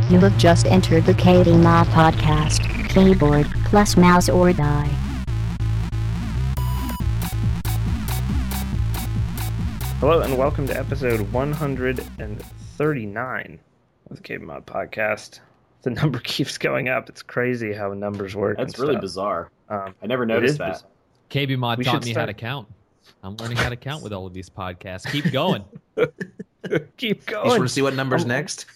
You have just entered the KD Mod Podcast. Keyboard plus mouse or die. Hello and welcome to episode 139 of the KD Mod Podcast. The number keeps going up. It's crazy how numbers work. That's really bizarre. I never noticed that. Bizarre. KB Mod We taught should me how to count. I'm learning how to count with all of these podcasts. Keep going. Keep You going. just want to see what number's next?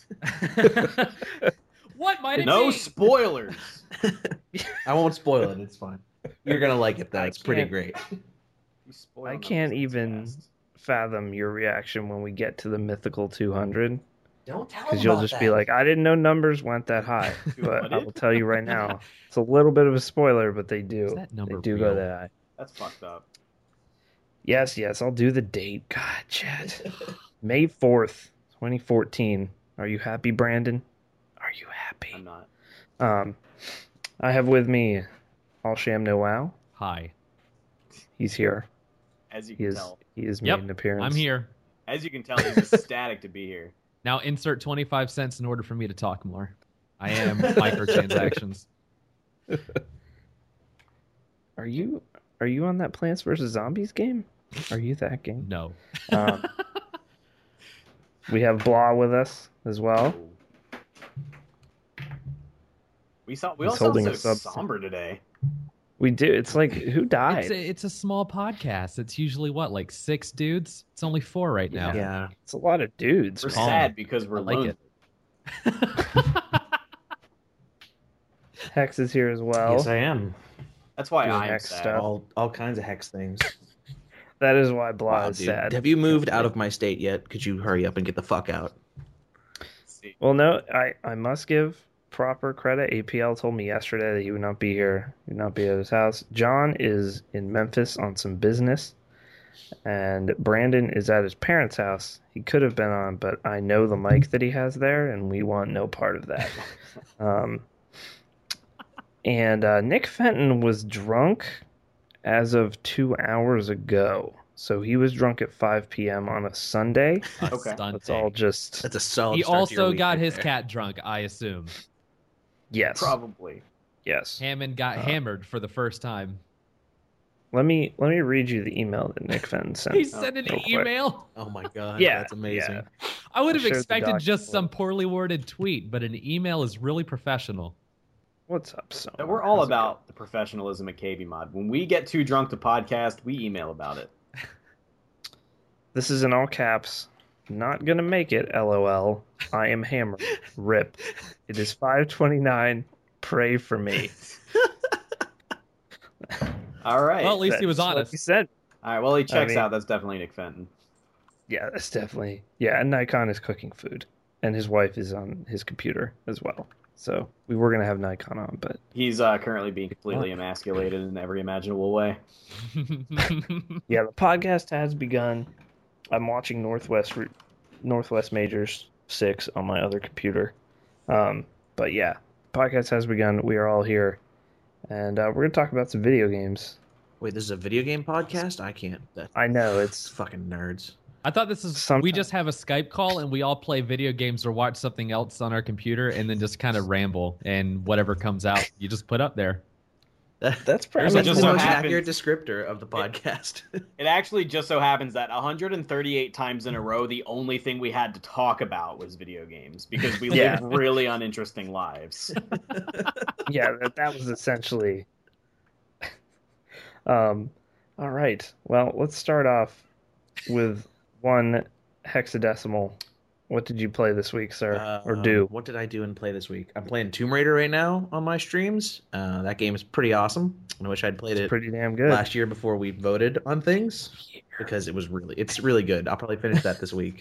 What might it No be? spoilers. I won't spoil it. It's fine. You're gonna like it though. It's pretty can't- great. I can't even fathom your reaction when we get to the mythical 200. Don't tell Because you'll just be like, I didn't know numbers went that high. But I will tell you right now, it's a little bit of a spoiler, but they do. Is that number They do real? go that high. That's fucked up. Yes, I'll do the date. God, Chad. May 4th, 2014. Are you happy, Brandon? Are you happy? I'm not. I have with me All Sham No Wow. Hi. He's here. As you He can is. tell. He is Yep, made an appearance. I'm here. As you can tell, he's ecstatic to be here. Now insert 25 cents in order for me to talk more. I am microtransactions. Are you on that Plants vs Zombies game? Are you that game? No. Um, we have Blah with us as well. We all He's sound holding so us up. somber today. We do. It's like, who died? It's a small podcast. It's usually what, like 6 dudes? It's only 4 right now. Yeah. It's a lot of dudes. We're man. Calm. sad because we're I like lonely. it. Hex is here as well. Yes, I am. That's why Doing I'm hex sad. stuff. All kinds of hex things. That is why Blah Wow, is dude. sad. Have you moved out of my state yet? Could you hurry up and get the fuck out? See, Well, no, I must give proper credit. APL told me yesterday that he would not be here. He would not be at his house. John is in Memphis on some business, and Brandon is at his parents' house. He could have been on, but I know the mic that he has there, and we want no part of that. And Nick Fenton was drunk as of 2 hours ago. So he was drunk at 5 p.m. on a Sunday. Okay. It's all just, That's a solid. He start to your also week got right his there. cat drunk, I assume. yes. probably. Yes. Hammond got hammered for the first time. Let me read you the email that Nick Fenton sent. He sent an real quick. email. Oh my god. Yeah, That's amazing. yeah. I would have shared the expected just document. some poorly worded tweet, but an email is really professional. What's up, so? We're all about the professionalism at KB Mod. When we get too drunk to podcast, we email about it. This is in all caps. Not gonna make it. LOL. I am hammered. Rip. It is 5:29. Pray for me. All right. Well, at least he was That's what honest. He said. All right. Well, he checks mean- out. That's definitely Nick Fenton. Yeah, that's definitely. Yeah, and Nikon is cooking food, and his wife is on his computer as well. So we were gonna have Nikon on, but He's currently being completely emasculated in every imaginable way. yeah, the podcast has begun. I'm watching Northwest Majors 6 on my other computer. But yeah, podcast has begun. We are all here, and we're gonna talk about some video games. Wait, this is a video game podcast? I can't. That's I know it's fucking nerds. I thought this is we Sometimes. just have a Skype call and we all play video games or watch something else on our computer and then just kind of ramble and whatever comes out you just put up there. that's pretty It much just the so most happens- accurate descriptor of the podcast. It actually just so happens that 138 times in a row, the only thing we had to talk about was video games because we Yeah. live really uninteresting lives. yeah. That was essentially. All right. Well, let's start off with one hexadecimal. What did you play this week, sir, or do? What did I do and play this week? I'm playing Tomb Raider right now on my streams. That game is pretty awesome. I wish I'd played it Pretty damn good. last year before we voted on things because it's really good. I'll probably finish that this week.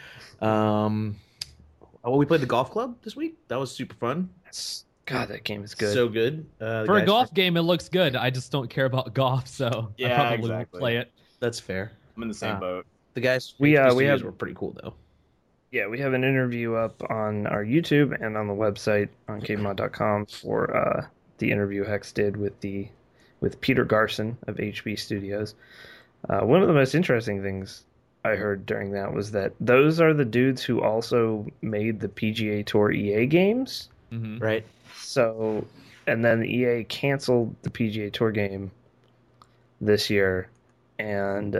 We played the golf club this week. That was super fun. God, that game is good. So good. For a golf game it looks good. I just don't care about golf, so I Yeah, probably exactly. won't play it. That's fair. I'm in the same boat. The guys We the have- studios were pretty cool though. Yeah, we have an interview up on our YouTube and on the website on kmod.com for the interview Hex did with Peter Garson of HB Studios. One of the most interesting things I heard during that was that those are the dudes who also made the PGA Tour EA games. Mm-hmm. Right. So, and then EA canceled the PGA Tour game this year, and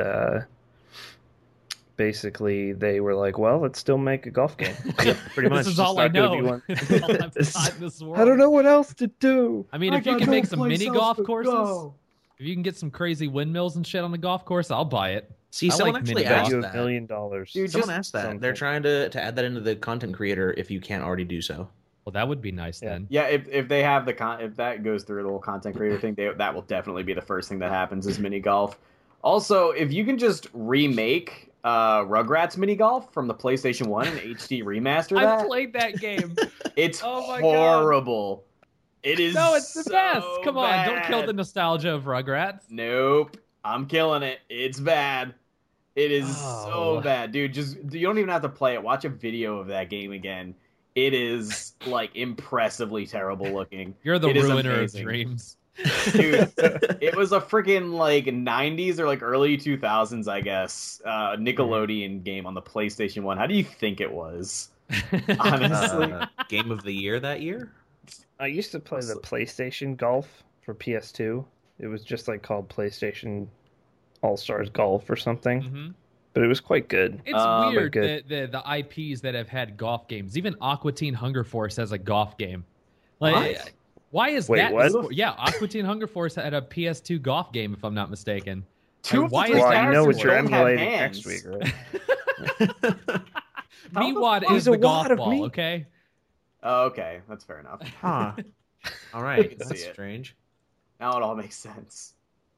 basically they were like, "Well, let's still make a golf game." Pretty much. This is Just all I not gonna be know. one. This is all I've got in this world. I don't know what else to do. I mean, if you can make some mini golf courses, if you can get some crazy windmills and shit on the golf course, I'll buy it. See, I someone like actually mini Bet golf. asked you $1 that. million. Dude, Someone just asked that. something. They're trying to add that into the content creator if you can't already do so. Well, that would be nice Yeah. then. Yeah, if they have if that goes through the whole content creator thing, that will definitely be the first thing that happens is mini golf. Also, if you can just remake Rugrats mini golf from the PlayStation 1 and HD remaster I that, played that game. it's Oh my God. horrible. It is No, it's the so best. Come on, don't kill bad. the nostalgia of Rugrats. Nope, I'm killing it. It's bad. It is Oh. so bad, dude. You don't even have to play it. Watch a video of that game again. It is like impressively terrible looking. You're the It is ruiner amazing. of dreams. Dude, it was a freaking like 90s or like early 2000s, I guess, Nickelodeon game on the PlayStation 1. How do you think it was? Honestly. Game of the year that year? I used to play the PlayStation Golf for PS2. It was just like called PlayStation All-Stars Golf or something, Mhm. but it was quite good. It's weird good. that the IPs that have had golf games, even Aqua Teen Hunger Force has a golf game. Like, What? why is Wait, that? what? Yeah, Aqua Teen Hunger Force had a PS2 golf game, if I'm not mistaken. Two Like, of why the is Well, three you know characters what you're don't have emulating hands. next week, right? How the Meatwad fuck- is There's a the golf wad of ball, meat. okay? Oh, okay, that's fair enough. Huh. All I right. can see That's it. strange. Now it all makes sense.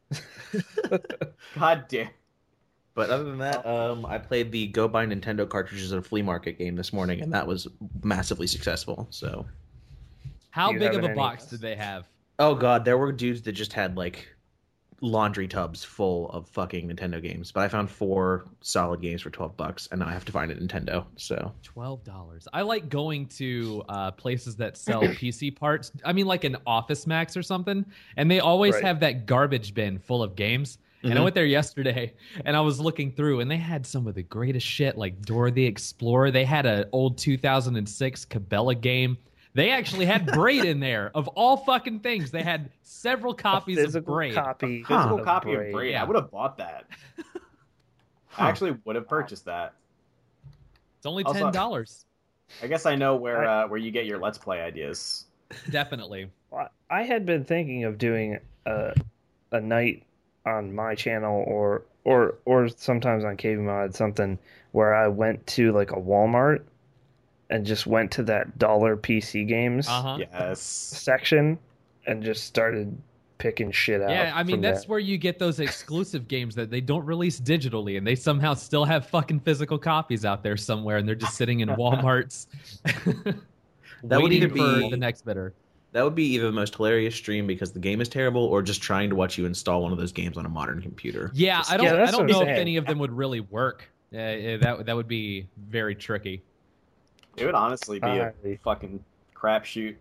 God damn. But other than that, I played the Go Buy Nintendo Cartridges at a flea market game this morning, and that was massively successful. So, How Do you big have of a an box NES? did they have? oh god, there were dudes that just had like laundry tubs full of fucking Nintendo games. But I found 4 solid games for $12, and now I have to find a Nintendo. So, $12. I like going to places that sell PC parts. I mean, like an Office Max or something, and they always Right. have that garbage bin full of games. And I Mhm. went there yesterday, and I was looking through, and they had some of the greatest shit, like Dora the Explorer. They had an old 2006 Cabela game. They actually had Braid in there, of all fucking things. They had several copies of Physical Braid. copy. Physical of copy Braid. of Braid. Yeah. I would have bought that. I actually would have purchased that. It's only Also- $10. I guess I know where you get your Let's Play ideas. Definitely. Well, I had been thinking of doing a night on my channel or sometimes on KB Mod, something where I went to like a Walmart and just went to that dollar PC games Uh-huh. Yes. section and just started picking shit out. Yeah, I mean, from that's there. where you get those exclusive games that they don't release digitally, and they somehow still have fucking physical copies out there somewhere, and they're just sitting in Walmarts. That would waiting either for be- the next bidder. that would be either the most hilarious stream because the game is terrible, or just trying to watch you install one of those games on a modern computer. Yeah, I Yeah, don't. I that's don't what I'm know if saying. any of them would really work. That would be very tricky. It would honestly be a Alrighty. fucking crapshoot.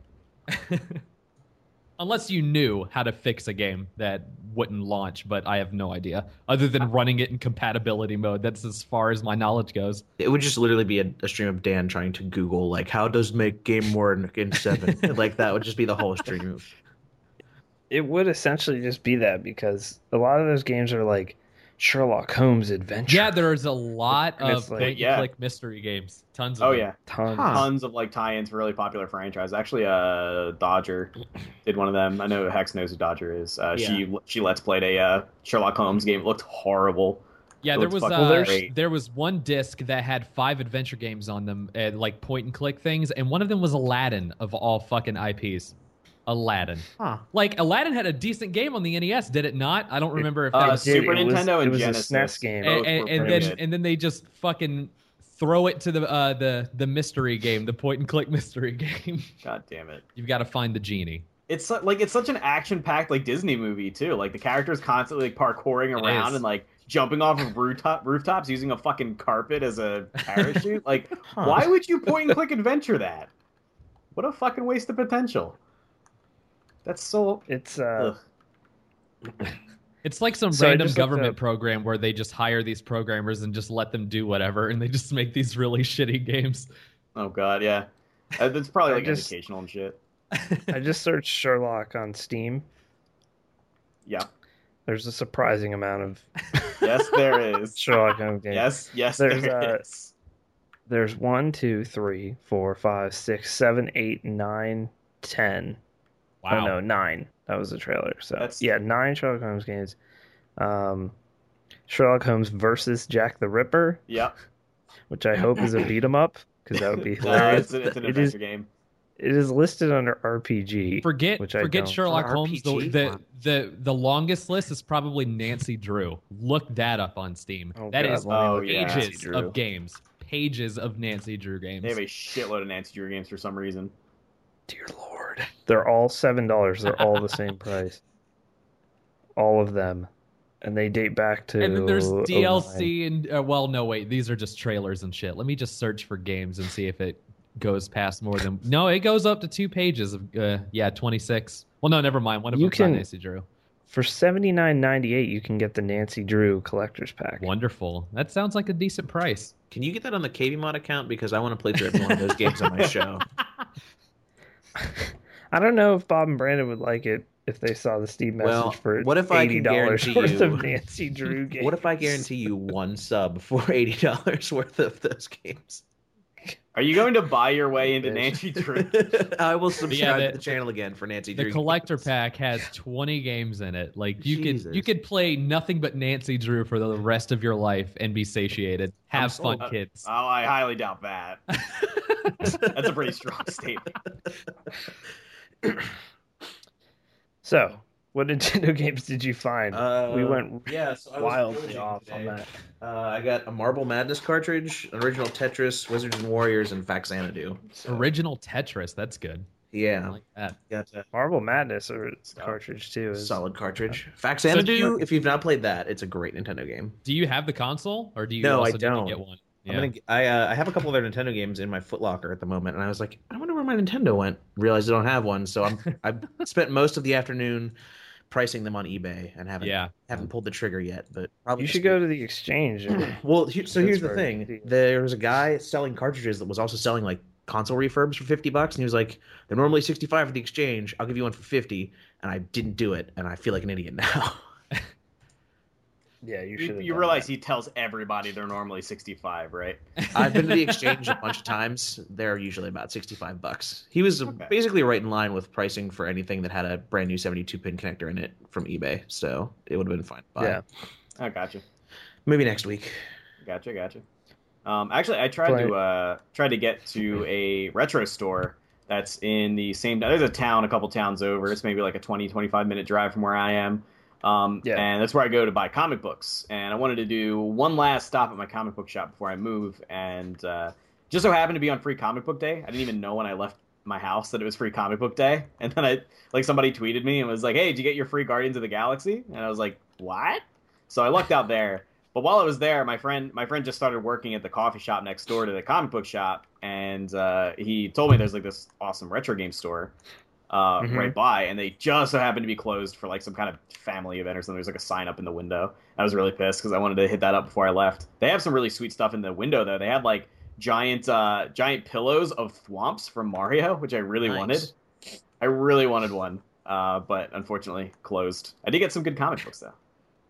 Unless you knew how to fix a game that wouldn't launch, but I have no idea. Other than running it in compatibility mode, that's as far as my knowledge goes. It would just literally be a stream of Dan trying to Google like how does make game work in 7. Like that would just be the whole stream. It would essentially just be that because a lot of those games are like Sherlock Holmes adventure. Yeah, there's a lot And of it's like- point-and-click mystery games. Tons of Oh them. yeah, tons. Huh. tons of like tie-ins for really popular franchises. Actually, Dodger did one of them. I know Hex knows who Dodger is. She Let's played a Sherlock Holmes game. It looked horrible. Yeah, It there looks was fucking great. there was one disc that had 5 adventure games on them, like point and click things, and one of them was Aladdin of all fucking IPs. Aladdin. Huh. Like Aladdin had a decent game on the NES, did it not? I don't remember if that was. Dude, Super it was- Nintendo and it was a Genesis. SNES game. Both And, were and pretty then good. they just fucking throw it to the mystery game, the point and click mystery game. God damn it. You've got to find the genie. It's such an action-packed like Disney movie too. Like the characters constantly like parkouring It around is. and like jumping off of rooftops using a fucking carpet as a parachute. Like, Huh. why would you point and click adventure that? What a fucking waste of potential. That's so. It's Ugh. It's like some So I random just looked government up- program where they just hire these programmers and just let them do whatever, and they just make these really shitty games. Oh god, yeah. It's probably I like just- educational and shit. I just searched Sherlock on Steam. Yeah. There's a surprising amount of Yes, there is. Sherlock Holmes games. Yes, There's, there is. There's 1, 2, 3, 4, 5, 6, 7, 8, 9, 10. Wow. Oh no, 9. That was the trailer. So That's- yeah, 9 Sherlock Holmes games. Sherlock Holmes versus Jack the Ripper, Yep. which I hope is a beat 'em up because that would be No, hilarious. it's an It adventure is- game. It is listed under RPG. Forget which I forget don't. Sherlock For Holmes. RPG? The longest list is probably Nancy Drew. Look that up on Steam. Oh, That God, is let me Oh, look at yeah. Nancy pages Drew. of games. Pages of Nancy Drew games. They have a shitload of Nancy Drew games for some reason. Dear Lord, they're all $7. They're all the same price. All of them, and they date back to. And then there's 09. DLC and well, no wait, these are just trailers and shit. Let me just search for games and see if it goes past more than. No, it goes up to 2 pages of 26. Well, no, never mind. One of You them's not can- Nancy Drew. For $79.98, you can get the Nancy Drew collector's pack. Wonderful. That sounds like a decent price. Can you get that on the KB Mod account? Because I want to play through every one of those games on my show. I don't know if Bob and Brandon would like it if they saw the Steam message Well, for what if I can $80 guarantee worth you- of Nancy Drew games. What if I guarantee you one sub for $80 worth of those games? Are you going to buy your way into Bitch. Nancy Drew? I will subscribe the- to the channel again for Nancy The Drew. collector games. pack has 20 games in it. Like you Jesus. could play nothing but Nancy Drew for the rest of your life and be satiated. I'm Have sold. fun, kids. Oh, I highly doubt that. That's a pretty strong statement. So, what Nintendo games did you find? We went yeah, so I was wildly pillaging off today. on that. I got a Marble Madness cartridge, an original Tetris, Wizards and Warriors, and Faxanadu. So, Original Tetris. That's good. I yeah, like that. got a Marble Madness or Stuff. cartridge too. Is, solid cartridge. do Faxanadu, you- if you've not played that, it's a great Nintendo game. Do you have the console, or do you No, also I need to don't. get one? I have a couple other Nintendo games in my Footlocker at the moment, and I was like, I wonder where my Nintendo went. Realized I don't have one, so I've spent most of the afternoon pricing them on eBay and haven't pulled the trigger yet. But probably you should go to the exchange. And, Well, so here's the Pittsburgh. thing: there was a guy selling cartridges that was also selling like console refurbs for $50, and he was like, "They're normally 65 for the exchange. I'll give you one for 50." And I didn't do it, and I feel like an idiot now. yeah, you should. You realize he tells everybody they're normally 65, right? I've been to the exchange a bunch of times. They're usually about $65. He was Okay. basically right in line with pricing for anything that had a brand new 72-pin connector in it from eBay, so it would have been fine. to buy. Yeah. Oh, gotcha. Maybe next week. Gotcha. Actually, I tried to get to a retro store that's in the same. There's a town a couple towns over. It's maybe like a 25 minute drive from where I am. Yeah. And that's where I go to buy comic books. And I wanted to do one last stop at my comic book shop before I move. And just so happened to be on Free Comic Book Day. I didn't even know when I left my house that it was Free Comic Book Day. And then somebody tweeted me and was like, "Hey, did you get your free Guardians of the Galaxy?" And I was like, "What?" So I lucked out there. But while I was there, my friend just started working at the coffee shop next door to the comic book shop, and he told me there's like this awesome retro game store right by, and they just so happened to be closed for like some kind of family event or something. There's like a sign up in the window. I was really pissed because I wanted to hit that up before I left. They have some really sweet stuff in the window though. They had like giant pillows of Thwomps from Mario, which I really Nice. wanted. I really wanted one, but unfortunately closed. I did get some good comic books though.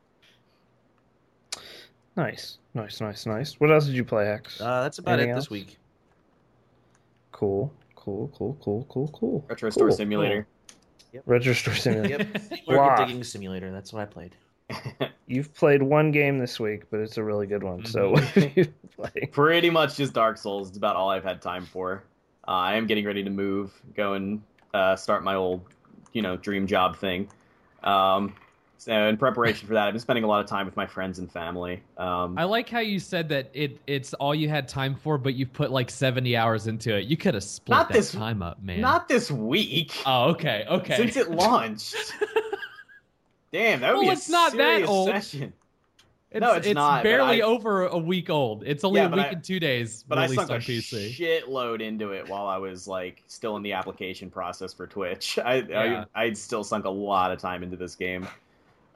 Nice. What else did you play, Hex? That's about Anything it else? this week. Cool. Retro Store Cool. Simulator. Retro Store Simulator. Yep. Blah. Market Digging Simulator. That's what I played. You've played one game this week, but it's a really good one. So what have you played? Pretty much just Dark Souls. It's about all I've had time for. I am getting ready to move, go and start my old, dream job thing. So in preparation for that, I've been spending a lot of time with my friends and family. I like how you said that it's all you had time for, but you've put like 70 hours into it. You could have split Not that this- time up, man. Not this week. Oh, okay. Since it launched. Damn, that would be Well, a it's not that serious old. session. It's, No, it's not, but barely I- over a week old. It's only Yeah, a but week I- and 2 days But I released sunk on a PC. shitload into it while I was like still in the application process for Twitch. Yeah. I'd still sunk a lot of time into this game.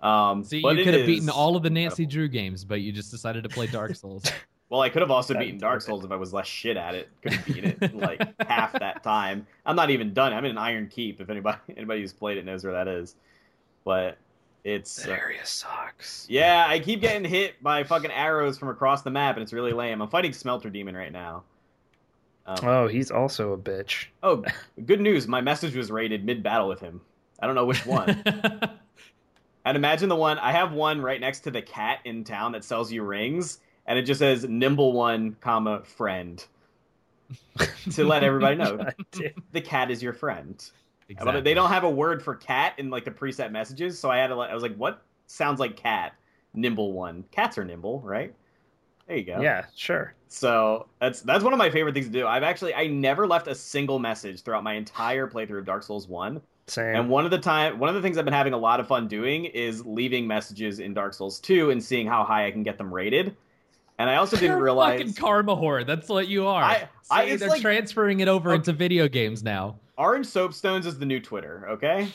See, but you could have beaten is all of the Nancy incredible. Drew games, but you just decided to play Dark Souls. Well, I could have also beaten Dark Souls if I was less shit at it. Could have beaten it in like half that time. I'm not even done. I'm in Iron Keep. If anybody who's played it knows where that is, but it's That area sucks. yeah. I keep getting hit by fucking arrows from across the map, and it's really lame. I'm fighting Smelter Demon right now. Oh, he's also a bitch. Oh, good news. My message was rated mid-battle with him. I don't know which one. And imagine the one, I have one right next to the cat in town that sells you rings, and it just says Nimble One, comma, friend. To let everybody know. The cat is your friend. Exactly. But they don't have a word for cat in like the preset messages, so I was like, what sounds like cat? Nimble One. Cats are nimble, right? There you go. Yeah, sure. So that's one of my favorite things to do. I never left a single message throughout my entire playthrough of Dark Souls 1. Same. And one of the things I've been having a lot of fun doing is leaving messages in Dark Souls 2 and seeing how high I can get them rated. And I also didn't You're realize fucking karma whore. That's what you are. See, they're transferring it over into video games now. Orange Soapstones is the new Twitter, okay?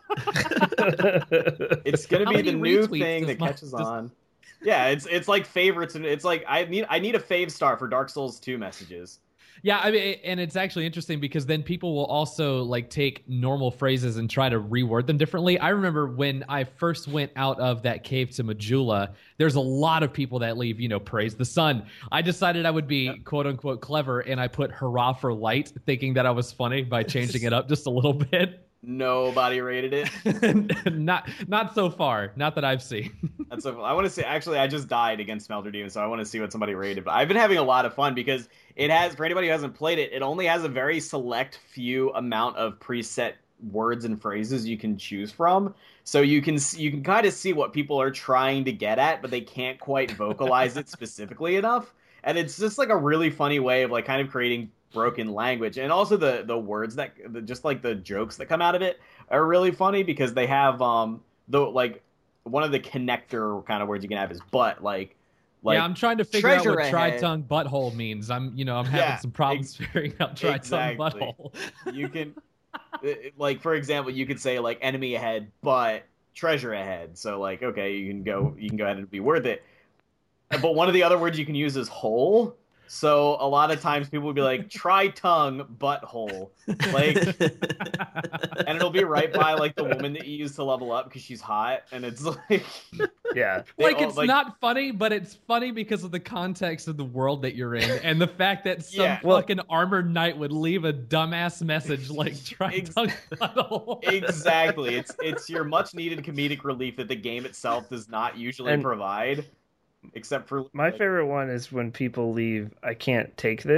It's gonna How be many the new retweets thing does that catches on. Yeah, it's like favorites, and it's like I need a fave star for Dark Souls 2 messages. Yeah, I mean, and it's actually interesting because then people will also like take normal phrases and try to reword them differently. I remember when I first went out of that cave to Majula, there's a lot of people that leave, praise the sun. I decided I would be quote unquote clever, and I put hurrah for light, thinking that I was funny by changing it up just a little bit. Nobody rated it. Not so far. Not that I've seen. That's so, I want to say, actually, I just died against Smelter Demon, so I want to see what somebody rated. But I've been having a lot of fun because it has, for anybody who hasn't played it, it only has a very select few amount of preset words and phrases you can choose from. So you can kind of see what people are trying to get at, but they can't quite vocalize it specifically enough. And it's just like a really funny way of like kind of creating broken language, and also the words that just like the jokes that come out of it are really funny because they have the like one of the connector kind of words you can have is butt, like yeah, I'm trying to figure out what ahead. tri-tongue butthole means. I'm having some problems figuring out tri-tongue butthole. You can like, for example, you could say like enemy ahead but treasure ahead, so like, okay, you can go ahead and be worth it. But one of the other words you can use is hole. So a lot of times people will be like, try tongue butthole, like, and it'll be right by like the woman that you use to level up because she's hot, and it's like, yeah, like it's not funny, but it's funny because of the context of the world that you're in, and the fact that some fucking armored knight would leave a dumbass message like try tongue butthole. Exactly, it's your much needed comedic relief that the game itself does not usually provide. Except for my favorite one is when people leave "I can't take this?" ?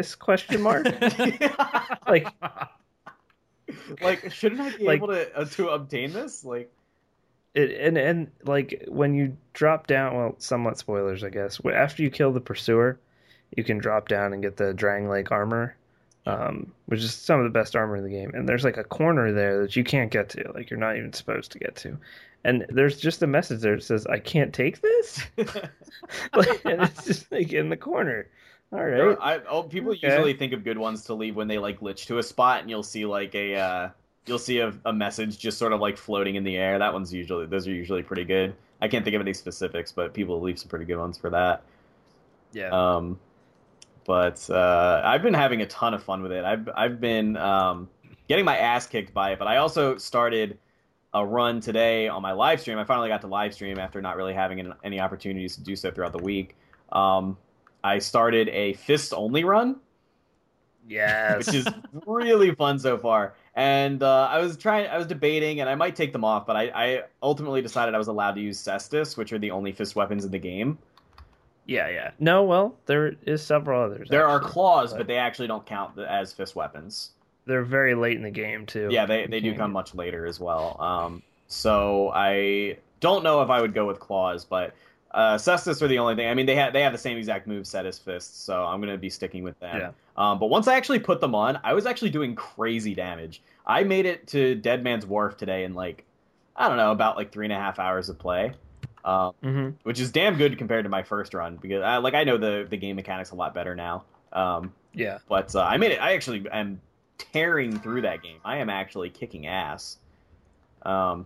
Like shouldn't I be able to obtain this? Like it, and like when you drop down, well, somewhat spoilers, I guess. After you kill the pursuer, you can drop down and get the Drang Lake armor, which is some of the best armor in the game. And there's like a corner there that you can't get to, like you're not even supposed to get to. And there's just a message there that says, "I can't take this," and it's just like in the corner. All right. People usually think of good ones to leave when they like glitch to a spot, and you'll see like a message just sort of like floating in the air. Those are usually pretty good. I can't think of any specifics, but people leave some pretty good ones for that. Yeah. But I've been having a ton of fun with it. I've been getting my ass kicked by it, but I also started a run today on my live stream. I finally got to live stream after not really having any opportunities to do so throughout the week. I started a fist only run. Yes. Which is really fun so far. And I was debating, and I might take them off, but I ultimately decided I was allowed to use Cestus, which are the only fist weapons in the game. Yeah. No, well, there is several others. There are claws, but they actually don't count as fist weapons. They're very late in the game, too. Yeah, they do come much later as well. So I don't know if I would go with claws, but Cestus are the only thing. I mean, they have the same exact move set as fists, so I'm going to be sticking with them. Yeah. But once I actually put them on, I was actually doing crazy damage. I made it to Dead Man's Wharf today in like, I don't know, about like 3.5 hours of play. Which is damn good compared to my first run, because I know the game mechanics a lot better now. Yeah. But I made it. I actually am tearing through that game. I am actually kicking ass.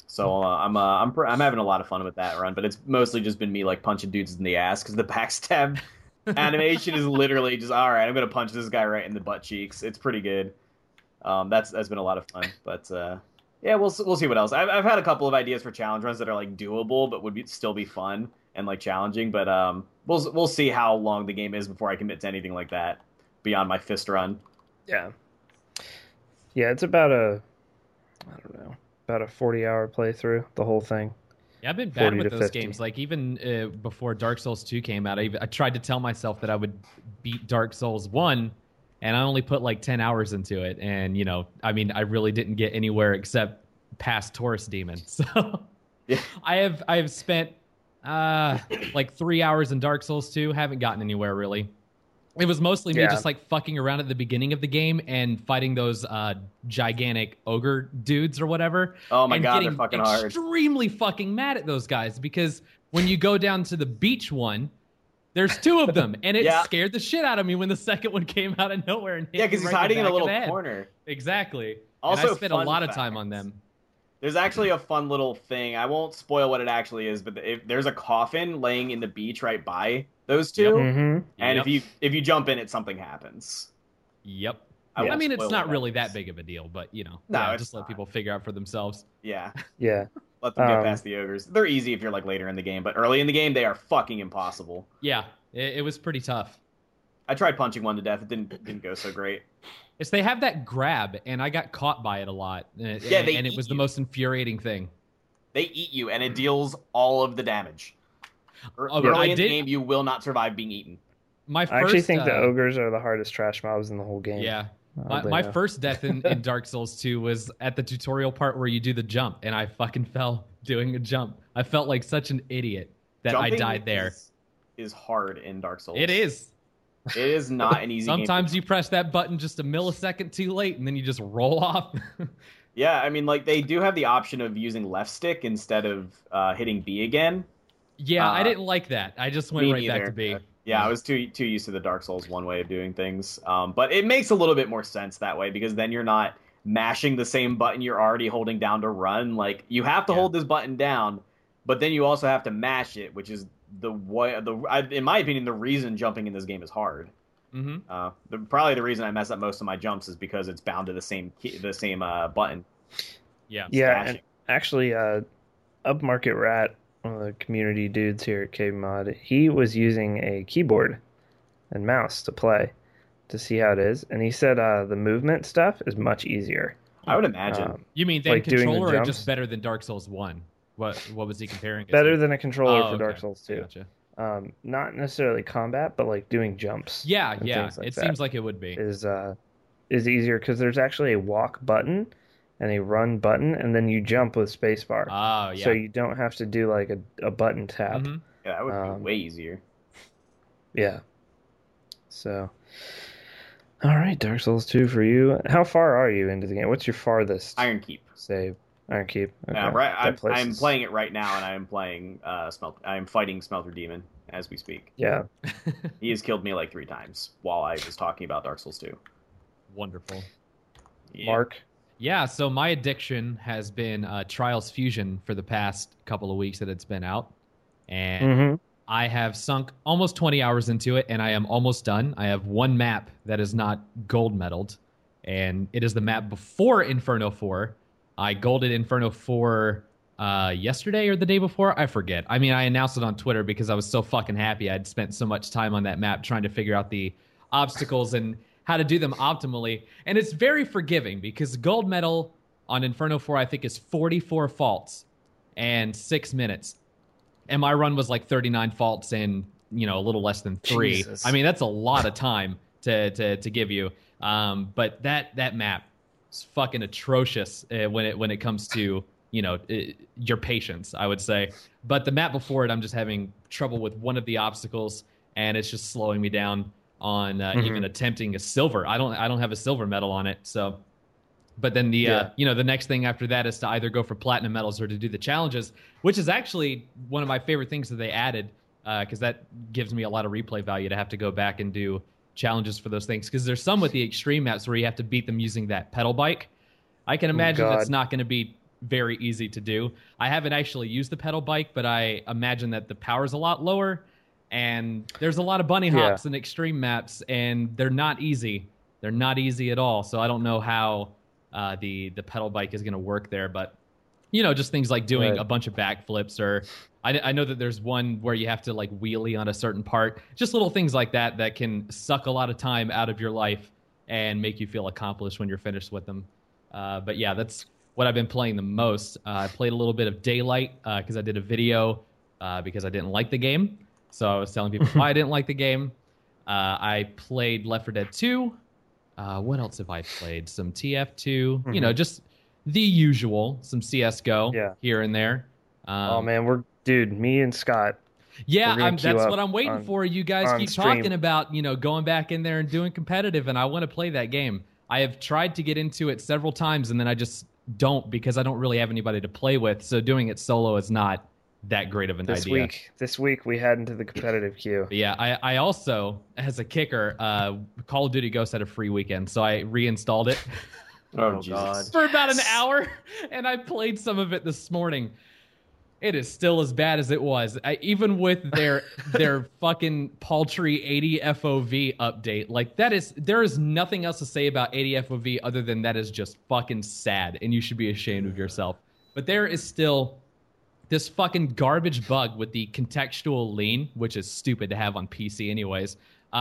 So I'm having a lot of fun with that run, but it's mostly just been me like punching dudes in the ass because the backstab animation is literally just all right. I'm gonna punch this guy right in the butt cheeks. It's pretty good. That's been a lot of fun, but yeah, we'll see what else. I've had a couple of ideas for challenge runs that are like doable, but would still be fun and like challenging. But we'll see how long the game is before I commit to anything like that beyond my fist run. Yeah, it's about a 40-hour playthrough, the whole thing. Yeah, I've been bad with those 50 games. Like even before Dark Souls 2 came out, I tried to tell myself that I would beat Dark Souls 1, and I only put like 10 hours into it. And, you know, I mean, I really didn't get anywhere except past Taurus Demon. So yeah. I have spent like 3 hours in Dark Souls 2, haven't gotten anywhere really. It was mostly me just like fucking around at the beginning of the game and fighting those gigantic ogre dudes or whatever. Oh my god, they're fucking hard. Extremely fucking mad at those guys because when you go down to the beach one, there's two of them, and it scared the shit out of me when the second one came out of nowhere and hit because he's hiding in a little corner. Exactly. Also, and I spent a lot of time on them. There's actually a fun little thing. I won't spoil what it actually is, but there's a coffin laying in the beach right by those two, and if you jump in it, something happens. Yep. I mean, it's not really that big of a deal, but you know, just let people figure out for themselves. Yeah. Yeah. Let them get past the ogres. They're easy if you're like later in the game, but early in the game, they are fucking impossible. Yeah, it was pretty tough. I tried punching one to death. It didn't go so great. It's they have that grab, and I got caught by it a lot. And it was the most infuriating thing. They eat you, and it deals all of the damage. Okay, early in the game, you will not survive being eaten. I actually think the ogres are the hardest trash mobs in the whole game. Yeah. My first death in Dark Souls 2 was at the tutorial part where you do the jump, and I fucking fell doing a jump. I felt like such an idiot that Jumping I died there. Is hard in Dark Souls. It is. It is not an easy Sometimes game. you press that button just a millisecond too late, and then you just roll off. Yeah, I mean, like, they do have the option of using left stick instead of hitting B again. Yeah, I didn't like that. I just went right back to B. Yeah, I was too used to the Dark Souls 1 way of doing things. But it makes a little bit more sense that way, because then you're not mashing the same button you're already holding down to run. Like, you have to hold this button down, but then you also have to mash it, which is in my opinion, the reason jumping in this game is hard. Probably the reason I mess up most of my jumps is because it's bound to the same button. Yeah. Yeah, and actually, Upmarket Rat, one of the community dudes here at KBMod, he was using a keyboard and mouse to play to see how it is, and he said the movement stuff is much easier. I would imagine. You mean than like controller or just better than Dark Souls 1? What was he comparing? Better than a controller for Dark Souls 2. Gotcha. Not necessarily combat, but like doing jumps. Yeah. It seems like it would be. Is easier because there's actually a walk button and a run button, and then you jump with spacebar. Oh, yeah. So you don't have to do like a button tap. Yeah, that would be way easier. Yeah. So, all right, Dark Souls 2 for you. How far are you into the game? What's your farthest Iron Keep save? Iron Keep. Okay. Right. I'm playing it right now, and I am playing I'm fighting Smelter Demon as we speak. Yeah. He has killed me like 3 times while I was talking about Dark Souls 2. Wonderful. Yeah. Mark? Yeah, so my addiction has been Trials Fusion for the past couple of weeks that it's been out. And I have sunk almost 20 hours into it, and I am almost done. I have one map that is not gold medaled, and it is the map before Inferno 4. I golded Inferno 4 yesterday or the day before. I forget. I mean, I announced it on Twitter because I was so fucking happy. I'd spent so much time on that map trying to figure out the obstacles and how to do them optimally. And it's very forgiving because gold medal on Inferno 4, I think, is 44 faults and 6 minutes. And my run was like 39 faults and, a little less than 3. Jesus. I mean, that's a lot of time to give you. But that map is fucking atrocious when it comes to, your patience, I would say. But the map before it, I'm just having trouble with one of the obstacles, and it's just slowing me down on even attempting a silver. I don't have a silver medal on it, so. But then the next thing after that is to either go for platinum medals or to do the challenges, which is actually one of my favorite things that they added, because that gives me a lot of replay value to have to go back and do challenges for those things. Because there's some with the extreme maps where you have to beat them using that pedal bike. I can imagine that's not going to be very easy to do. I haven't actually used the pedal bike, but I imagine that the power's a lot lower, and there's a lot of bunny hops and extreme maps, and they're not easy. They're not easy at all. So I don't know how the pedal bike is going to work there, but just things like doing a bunch of backflips, or I know that there's one where you have to like wheelie on a certain part. Just little things like that can suck a lot of time out of your life and make you feel accomplished when you're finished with them. But yeah, that's what I've been playing the most. I played a little bit of Daylight because I did a video because I didn't like the game. So I was telling people why I didn't like the game. I played Left 4 Dead 2. What else have I played? Some TF2. Just the usual. Some CSGO here and there. Oh man, me and Scott. Yeah, that's what I'm waiting for. You guys keep talking about, going back in there and doing competitive, and I want to play that game. I have tried to get into it several times, and then I just don't because I don't really have anybody to play with. So doing it solo is not that great of an idea. This week we head into the competitive queue. But yeah, I also, as a kicker, Call of Duty Ghosts had a free weekend, so I reinstalled it. Oh God! For about an hour, and I played some of it this morning. It is still as bad as it was. Even with their fucking paltry 80 FOV update. Like, there is nothing else to say about 80 FOV other than that is just fucking sad, and you should be ashamed of yourself. But there is still this fucking garbage bug with the contextual lean, which is stupid to have on PC anyways.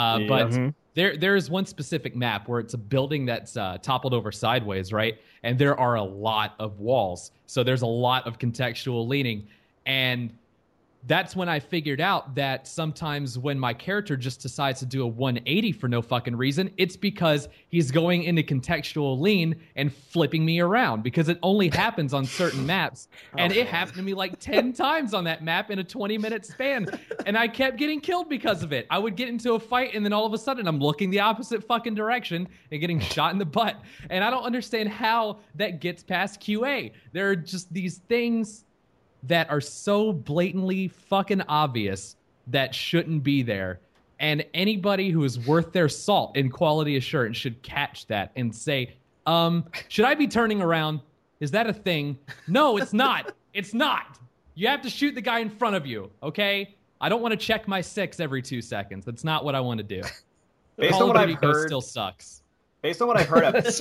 But there is one specific map where it's a building that's toppled over sideways, right? And there are a lot of walls. So there's a lot of contextual leaning. And that's when I figured out that sometimes when my character just decides to do a 180 for no fucking reason, it's because he's going into contextual lean and flipping me around because it only happens on certain maps. And it happened to me like 10 times on that map in a 20-minute span. And I kept getting killed because of it. I would get into a fight and then all of a sudden I'm looking the opposite fucking direction and getting shot in the butt. And I don't understand how that gets past QA. There are just these things that are so blatantly fucking obvious that shouldn't be there. And anybody who is worth their salt in quality assurance should catch that and say, should I be turning around? Is that a thing? No, it's not. It's not. You have to shoot the guy in front of you, okay? I don't want to check my 6 every 2 seconds. That's not what I want to do. Based on what I've heard, still sucks. Based on what I've heard about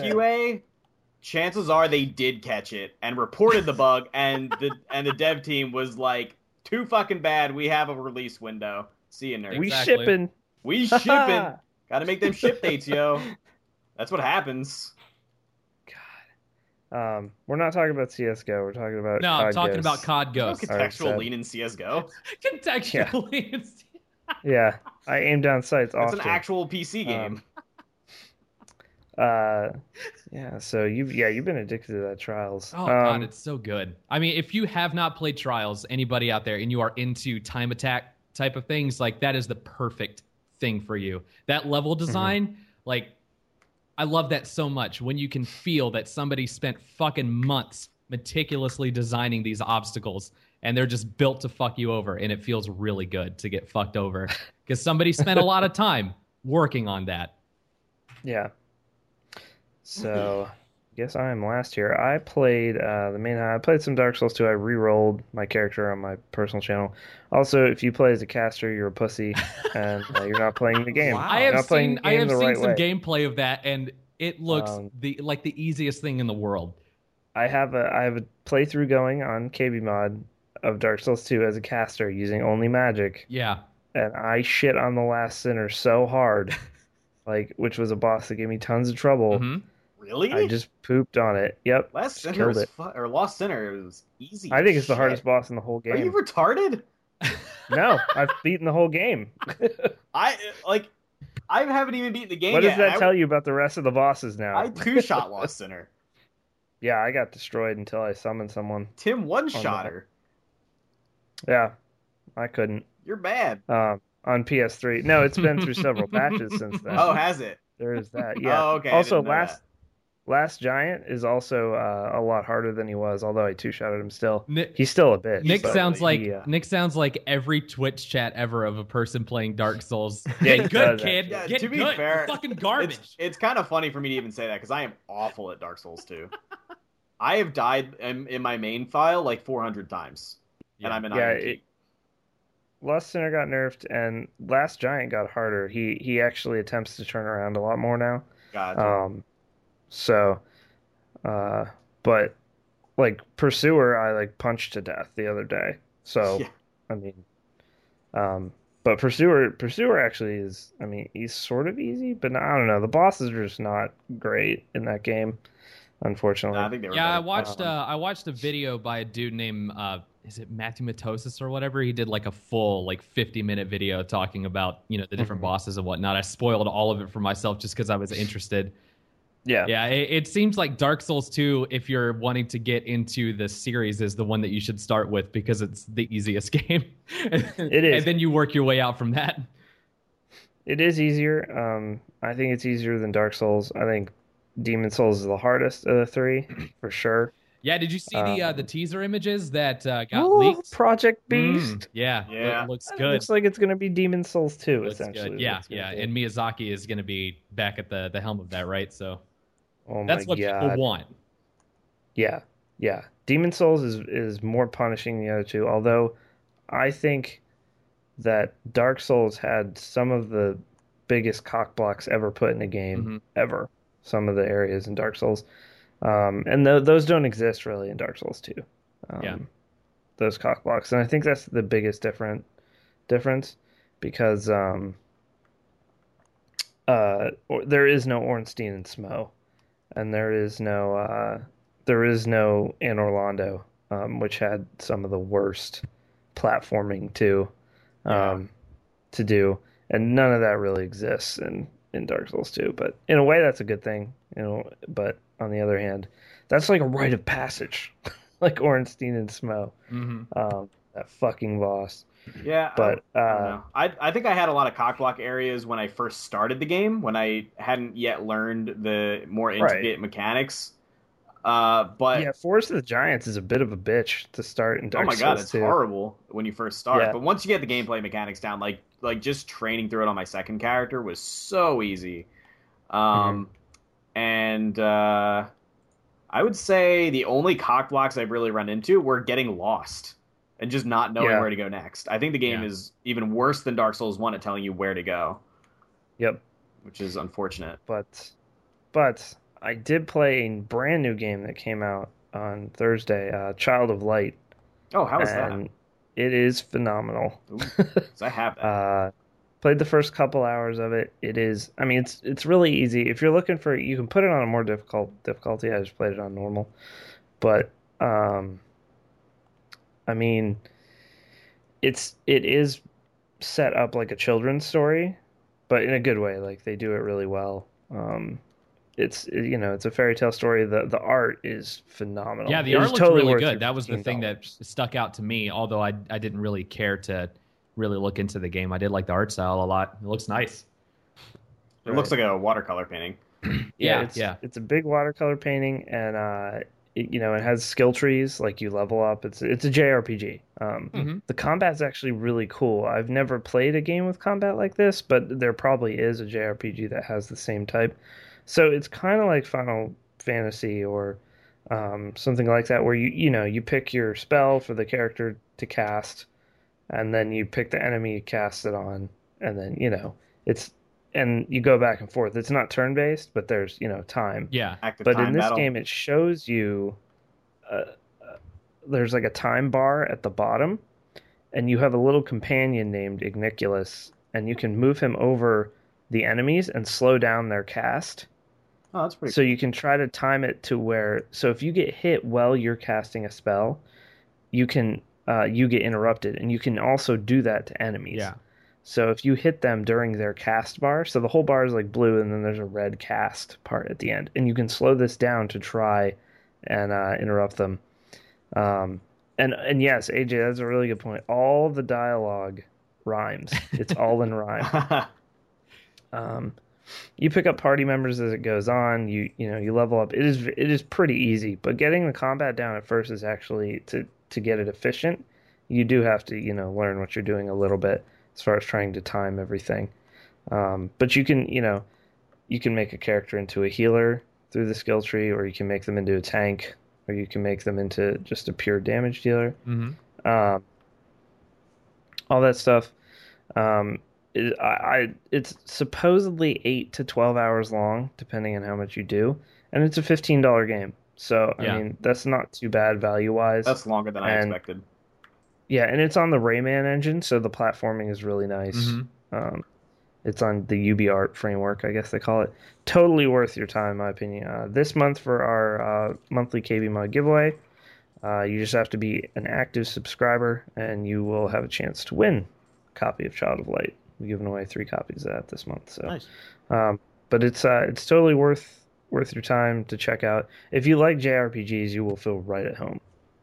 QA, chances are they did catch it and reported the bug, and the dev team was like, too fucking bad. We have a release window. See you, nerds. We shipping. Got to make them ship dates, yo. That's what happens. God. We're not talking about CSGO. We're talking about COD I'm talking about COD Ghosts. Contextual lean in CSGO. Contextual lean. Yeah, I aim down sights often. It's an actual PC game. So you've been addicted to that Trials. Oh God, it's so good. I mean, if you have not played Trials, anybody out there, and you are into time attack type of things, like that is the perfect thing for you. That level design, like I love that so much when you can feel that somebody spent fucking months meticulously designing these obstacles and they're just built to fuck you over, and it feels really good to get fucked over because somebody spent a lot of time working on that. Yeah. So, I guess I am last here. I played I played some Dark Souls 2. I re-rolled my character on my personal channel. Also, if you play as a caster, you're a pussy, and you're not playing the game. Wow. I have seen some gameplay of that, and it looks like the easiest thing in the world. I have a playthrough going on KB Mod of Dark Souls 2 as a caster using only magic. Yeah. And I shit on the Last Sinner so hard, which was a boss that gave me tons of trouble. Mm-hmm. Really? I just pooped on it. Yep. Lost Sinner was easy. I think it's the hardest boss in the whole game. Are you retarded? No, I've beaten the whole game. I haven't even beaten the game yet. What does that tell you about the rest of the bosses now? I 2-shot Lost Sinner. Yeah, I got destroyed until I summoned someone. Tim 1-shot her. Yeah, I couldn't. You're bad. On PS3. No, it's been through several patches since then. Oh, has it? There is that. Yeah. Oh, okay. Also, Last Giant is also a lot harder than he was, although I 2-shotted him still. He's still a bitch. Nick sounds like every Twitch chat ever of a person playing Dark Souls. Yeah, Get good, kid. Yeah, Get to be good. fair, You're fucking garbage. It's kind of funny for me to even say that because I am awful at Dark Souls 2. I have died in my main file like 400 times, and I'm an IMT. Lost Sinner got nerfed, and Last Giant got harder. He actually attempts to turn around a lot more now. Gotcha. But like Pursuer, I like punched to death the other day. So Yeah. I mean, but Pursuer actually is. I mean, he's sort of easy, but I don't know. The bosses are just not great in that game, unfortunately. Nah, I think they were Yeah, better. I watched a video by a dude named is it Matthew Matosis or whatever? He did like a full like 50-minute video talking about, you know, the different bosses and whatnot. I spoiled all of it for myself just because I was interested. Yeah. Yeah, it seems like Dark Souls 2, if you're wanting to get into the series, is the one that you should start with because it's the easiest game. It is. And then you work your way out from that. It is easier. I think it's easier than Dark Souls. I think Demon Souls is the hardest of the three, for sure. Yeah, did you see the teaser images that got leaked? Project Beast. Yeah. It looks It good. looks like it's going to be Demon Souls 2, Looks essentially. good. Yeah. And Miyazaki is going to be back at the helm of that, right? So Oh that's my what God. people want. Yeah. Demon Souls is more punishing than the other two, although I think that Dark Souls had some of the biggest cock blocks ever put in a game, ever. Some of the areas in Dark Souls. And those don't exist really in Dark Souls 2. Those cock blocks. And I think that's the biggest difference because there is no Ornstein and Smo. And there is no Anne Orlando, which had some of the worst platforming to do, and none of that really exists in Dark Souls 2. But in a way, that's a good thing, you know. But on the other hand, that's like a rite of passage, like Ornstein and Smo, that fucking boss. Yeah, but I don't know. I think I had a lot of cockblock areas when I first started the game, when I hadn't yet learned the more intricate mechanics. But yeah, Forest of the Giants is a bit of a bitch to start in Dark Souls. Oh my God, it's 2. horrible when you first start. Yeah. But once you get the gameplay mechanics down, like just training through it on my second character was so easy. And I would say the only cock blocks I've really run into were getting lost and just not knowing where to go next. I think the game is even worse than Dark Souls 1 at telling you where to go. Yep. Which is unfortunate. But I did play a brand new game that came out on Thursday, Child of Light. Oh, how is that? It is phenomenal. Ooh, so I have that. Played the first couple hours of it. It is, I mean, it's really easy. If you're looking for, you can put it on a more difficulty. I just played it on normal. But, I mean, it is set up like a children's story, but in a good way. Like they do it really well. It's a fairy tale story. The art is phenomenal. Yeah, the art looks really good. That was the thing that stuck out to me. Although I didn't really care to really look into the game. I did like the art style a lot. It looks nice. It looks like a watercolor painting. It's a big watercolor painting, and it has skill trees, like you level up. It's a JRPG. The combat's actually really cool. I've never played a game with combat like this, but there probably is a JRPG that has the same type. So it's kind of like Final Fantasy or something like that, where you pick your spell for the character to cast, and then you pick the enemy you cast it on, and then and you go back and forth. It's not turn-based, but there's, time. Yeah. But in this game, it shows you there's like a time bar at the bottom, and you have a little companion named Igniculus, and you can move him over the enemies and slow down their cast. Oh, that's pretty cool. So you can try to time it to where, so if you get hit while you're casting a spell, you get interrupted, and you can also do that to enemies. Yeah. So if you hit them during their cast bar, so the whole bar is like blue, and then there's a red cast part at the end, and you can slow this down to try and interrupt them. And yes, AJ, that's a really good point. All the dialogue rhymes. It's all in rhyme. You pick up party members as it goes on. You level up. It is pretty easy, but getting the combat down at first is actually to get it efficient. You do have to learn what you're doing a little bit as far as trying to time everything. But you can make a character into a healer through the skill tree, or you can make them into a tank, or you can make them into just a pure damage dealer. Mm-hmm. All that stuff. It's supposedly 8 to 12 hours long, depending on how much you do, and it's a $15 game. So I mean, that's not too bad value wise. That's longer than I expected. Yeah, and it's on the Rayman engine, so the platforming is really nice. Mm-hmm. It's on the UbiArt framework, I guess they call it. Totally worth your time, in my opinion. This month for our monthly KB Mod giveaway, you just have to be an active subscriber, and you will have a chance to win a copy of Child of Light. We're giving away 3 copies of that this month. So, nice. But it's totally worth your time to check out. If you like JRPGs, you will feel right at home.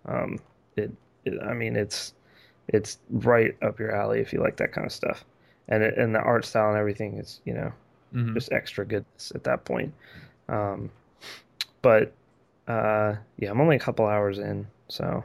I mean, it's right up your alley if you like that kind of stuff. And the art style and everything is, just extra goodness at that point. But I'm only a couple hours in, so.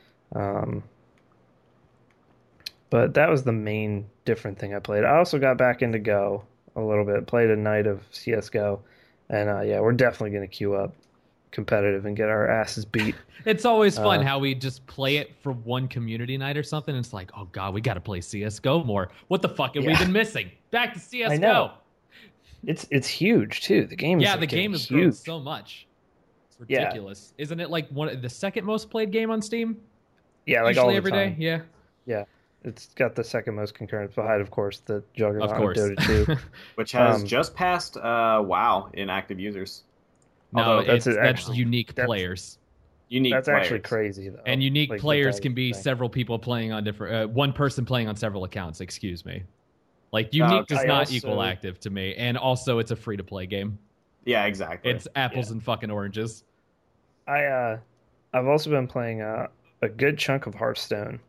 But that was the main different thing I played. I also got back into Go a little bit, played a night of CS:GO, and we're definitely going to queue up competitive and get our asses beat. It's always fun how we just play it for one community night or something. And it's like, oh god, we got to play CS:GO more. What the fuck have we been missing? Back to CS:GO. I know. It's huge too. The game is the game has grown so much. It's ridiculous. Isn't it like the second most played game on Steam? Yeah, like usually all the every time. day. Yeah. It's got the second most concurrents behind, of course, the juggernaut of Dota 2. Which has just passed WoW in active users. No, that's unique players. That's actually crazy, though. And unique players can be several people playing on different... one person playing on several accounts, excuse me. Like, unique does not equal active to me. And also, it's a free-to-play game. Yeah, exactly. It's apples and fucking oranges. I've also been playing a good chunk of Hearthstone.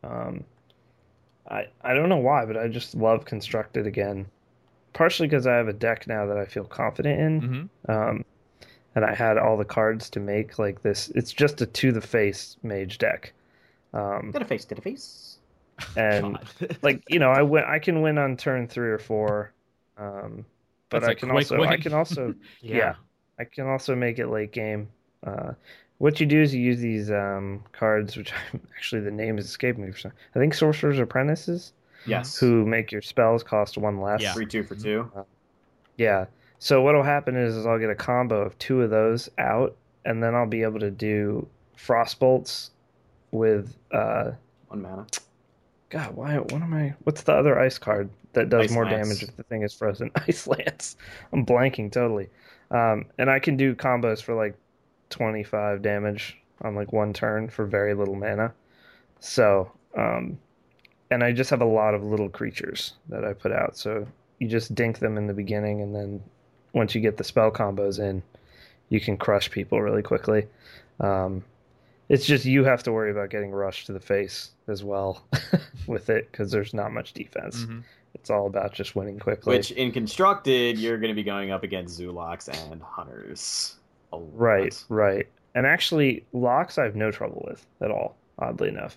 I don't know why, but I just love Constructed again. Partially because I have a deck now that I feel confident in. Mm-hmm. And I had all the cards to make like this. It's just a to-the-face mage deck. To the face. And I can win on turn 3 or 4. But I can also I can also make it late game. What you do is you use these cards, which actually the name is escaping me for some. I think Sorcerer's Apprentices. Yes. Who make your spells cost 1 less. Yeah. 3 2 for 2. Yeah. So what'll happen is I'll get a combo of 2 of those out, and then I'll be able to do Frostbolts with 1 mana. God, what's the other ice card that does more Lance. damage if the thing is frozen? Ice Lance. I'm blanking totally. And I can do combos for like 25 damage on like 1 turn for very little mana. So, and I just have a lot of little creatures that I put out. So you just dink them in the beginning, and then once you get the spell combos in, you can crush people really quickly. It's just you have to worry about getting rushed to the face as well with it, because there's not much defense. Mm-hmm. It's all about just winning quickly. Which, in Constructed, you're going to be going up against Zulocks and Hunters. Right. And actually, Locks I have no trouble with at all, oddly enough.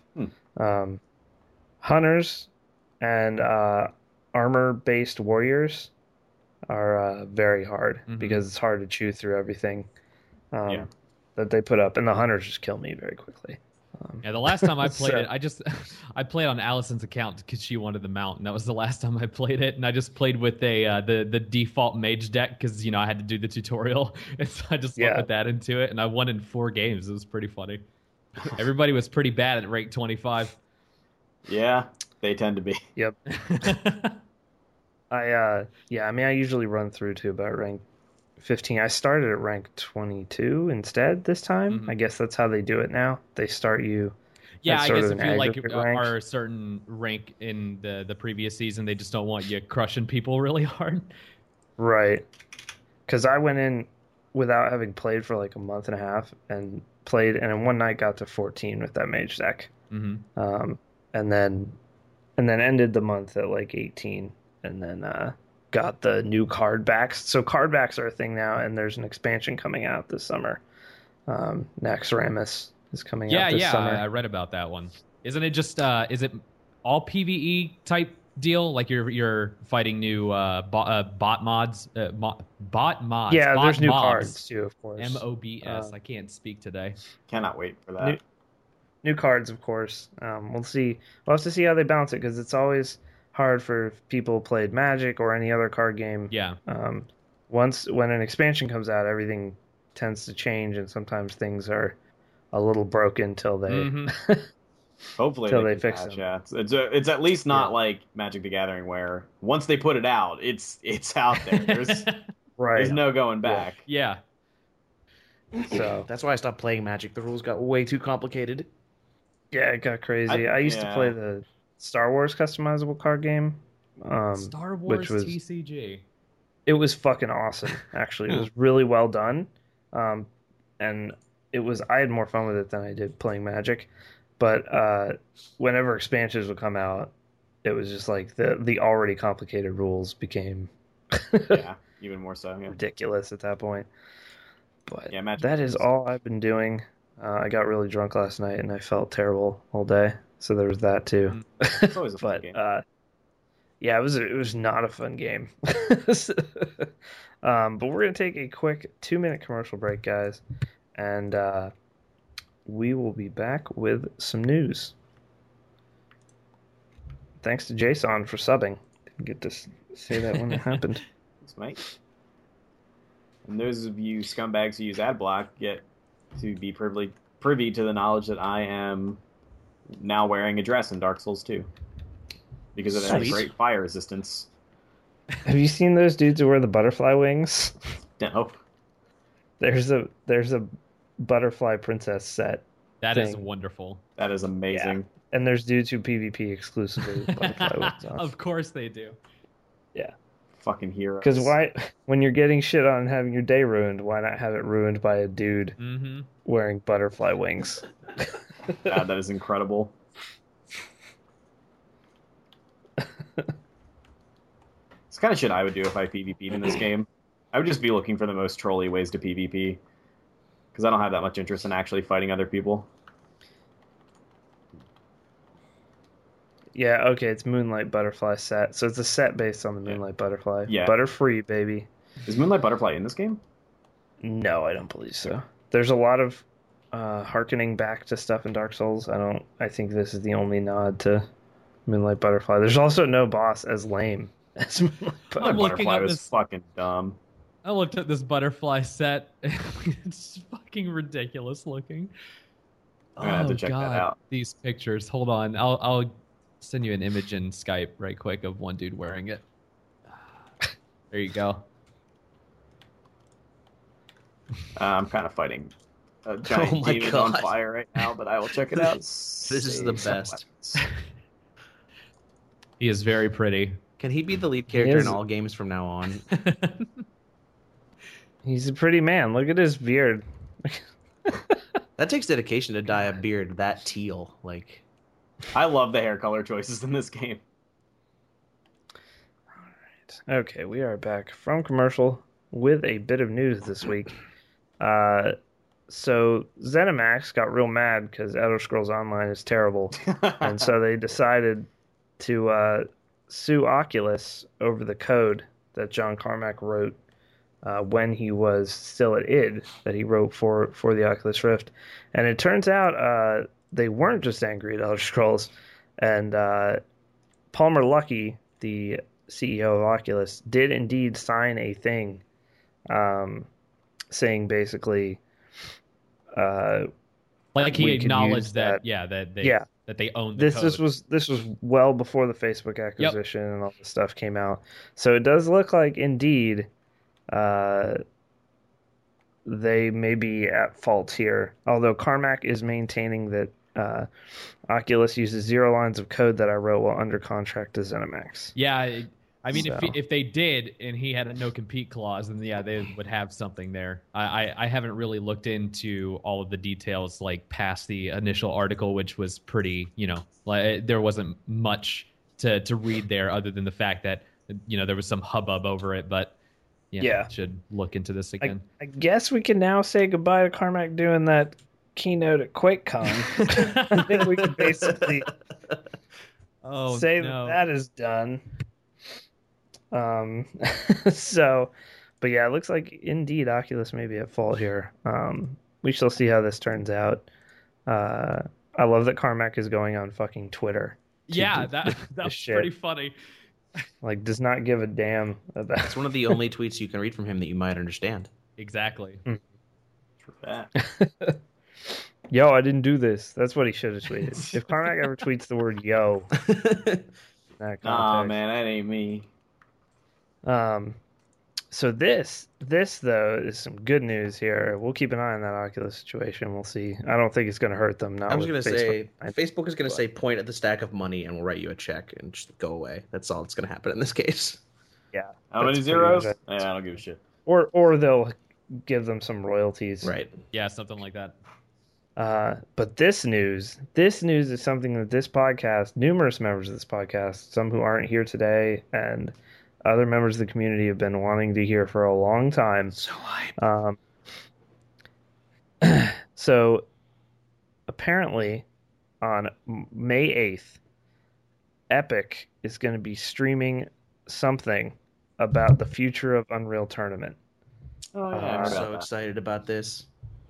Hunters and armor-based warriors are very hard, because it's hard to chew through everything that they put up, and the Hunters just kill me very quickly. The last time I played it, I played on Allison's account because she wanted the mount, and that was the last time I played it. And I just played with the default mage deck because I had to do the tutorial, and so I just put that into it, and I won in 4 games. It was pretty funny. Everybody was pretty bad at rank 25. Yeah, they tend to be. Yep. I usually run through to about rank 15. I started at rank 22 instead this time. I guess that's how they do it now. They start you. Yeah, I guess if you are a certain rank in the previous season, they just don't want you crushing people really hard. Right. Because I went in without having played for like a month and a half and played, and in one night got to 14 with that mage deck. And then ended the month at like 18, and then got the new card backs. So card backs are a thing now, and there's an expansion coming out this summer. Naxxramas is coming out this summer. I read about that one. Isn't it just is it all PvE type deal? Like you're fighting new bot mods, bot mods. Yeah, bot there's new mobs. cards too, of course. MOBS. I can't speak today. Cannot wait for that. New cards, of course. We'll see. We'll have to see how they balance it because it's always hard for people who played Magic or any other card game. Yeah. When an expansion comes out, everything tends to change, and sometimes things are a little broken till they hopefully till they fix them. Yeah, it's at least not like Magic the Gathering where once they put it out, it's out there. There's no going back. Yeah. So that's why I stopped playing Magic. The rules got way too complicated. Yeah, it got crazy. I used to play the Star Wars customizable card game. Star Wars which was, TCG. It was fucking awesome, actually. It was really well done. And I had more fun with it than I did playing Magic. But whenever expansions would come out, it was just like the already complicated rules became even more so. Yeah. Ridiculous at that point. But Magic that is all I've been doing. I got really drunk last night and I felt terrible all day. So there was that too. It's always a fun game. Yeah, it was not a fun game. But we're going to take a quick 2-minute commercial break, guys. And we will be back with some news. Thanks to Jason for subbing. Didn't get to say that when it happened. Thanks, mate. And those of you scumbags who use AdBlock get to be privy to the knowledge that I am now wearing a dress in Dark Souls 2. Because it has great fire resistance. Have you seen those dudes who wear the butterfly wings? No. There's a butterfly princess set. That is wonderful. That is amazing. Yeah. And there's dudes who PvP exclusively with butterfly wings on. Of course they do. Yeah. Fucking heroes. Because when you're getting shit on and having your day ruined, why not have it ruined by a dude wearing butterfly wings? God, that is incredible. It's kind of shit I would do if I PvP'd in this game. I would just be looking for the most trolly ways to PvP. Because I don't have that much interest in actually fighting other people. Yeah, okay, it's Moonlight Butterfly set. So it's a set based on the Moonlight Butterfly. Yeah. Butterfree, baby. Is Moonlight Butterfly in this game? No, I don't believe so. There's a lot of hearkening back to stuff in Dark Souls. I think this is the only nod to Moonlight Butterfly. There's also no boss as lame as Moonlight Butterfly. Butterfly was fucking dumb. I looked at this butterfly set. It's fucking ridiculous looking. I'm gonna have to check that out. These pictures. Hold on. I'll send you an image in Skype right quick of one dude wearing it. There you go. I'm kind of fighting a giant demon on fire right now, but I will check it out. This is the best. He is very pretty. Can he be the lead character in all games from now on? He's a pretty man. Look at his beard. That takes dedication to dye a beard that teal. Like, I love the hair color choices in this game. All right. Okay, we are back from commercial with a bit of news this week. So ZeniMax got real mad because Elder Scrolls Online is terrible, and so they decided to sue Oculus over the code that John Carmack wrote when he was still at id, that he wrote for the Oculus Rift. And it turns out they weren't just angry at Elder Scrolls. And Palmer Luckey, the CEO of Oculus, did indeed sign a thing saying basically... like he acknowledged that they owned the code. This was well before the Facebook acquisition and all this stuff came out. So it does look like indeed they may be at fault here. Although Carmack is maintaining that Oculus uses 0 lines of code that I wrote while under contract to ZeniMax. Yeah, I mean, if they did and he had a no compete clause, then they would have something there. I haven't really looked into all of the details like past the initial article, which was pretty, like there wasn't much to read there other than the fact that there was some hubbub over it. But should look into this again. I guess we can now say goodbye to Carmack doing that keynote at QuakeCon. I think we can basically say no. that is done. So, but yeah, it looks like indeed Oculus may be at fault here. We shall see how this turns out. I love that Carmack is going on fucking Twitter. Yeah, that's pretty funny. Like, does not give a damn about. It's one of the only tweets you can read from him that you might understand. Exactly. For that. Yo, I didn't do this. That's what he should have tweeted. If Carmack ever tweets the word yo, Nah, man, that ain't me. So this though is some good news here. We'll keep an eye on that Oculus situation. We'll see. I don't think it's going to hurt them. I was going to say Facebook is going to say point at the stack of money and we'll write you a check and just go away. That's all that's going to happen in this case. Yeah. How many zeros? Yeah, I don't give a shit. Or they'll give them some royalties. Right. Yeah, something like that. But this news is something that this podcast, numerous members of this podcast, some who aren't here today, and other members of the community have been wanting to hear for a long time. So hype. So apparently on May 8th, Epic is going to be streaming something about the future of Unreal Tournament. Oh, yeah. I'm so excited about this.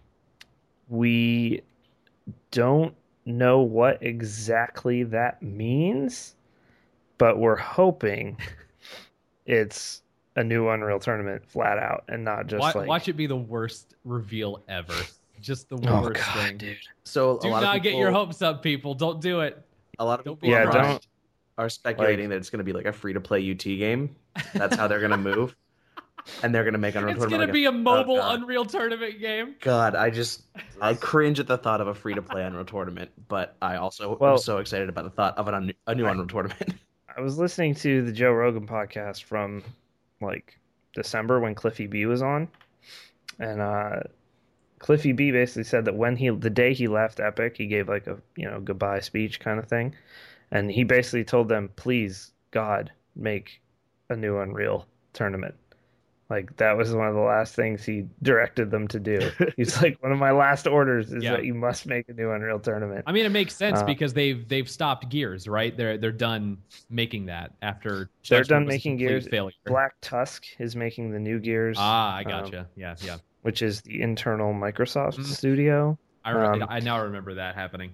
We don't know what exactly that means, but we're hoping it's a new Unreal Tournament flat out and not just watch it be the worst reveal ever. Just the worst thing. Dude. So do not get your hopes up, people. Don't do it. A lot of people are speculating like, that it's going to be like a free-to-play UT game. That's how they're going to move. And they're going to make Unreal It's Tournament. It's going to be a mobile Unreal Tournament game. God, I cringe at the thought of a free-to-play Unreal Tournament, but I also am so excited about the thought of a new Unreal Tournament. I was listening to the Joe Rogan podcast from like December when Cliffy B was on, and Cliffy B basically said that when the day he left Epic, he gave like a goodbye speech kind of thing, and he basically told them, please God, make a new Unreal Tournament. Like, that was one of the last things he directed them to do. He's like, one of my last orders is that you must make a new Unreal Tournament. I mean, it makes sense because they've stopped Gears, right? They're done making that after. They're done making Gears. Failure. Black Tusk is making the new Gears. Ah, I gotcha. Yeah. Which is the internal Microsoft studio. I now remember that happening.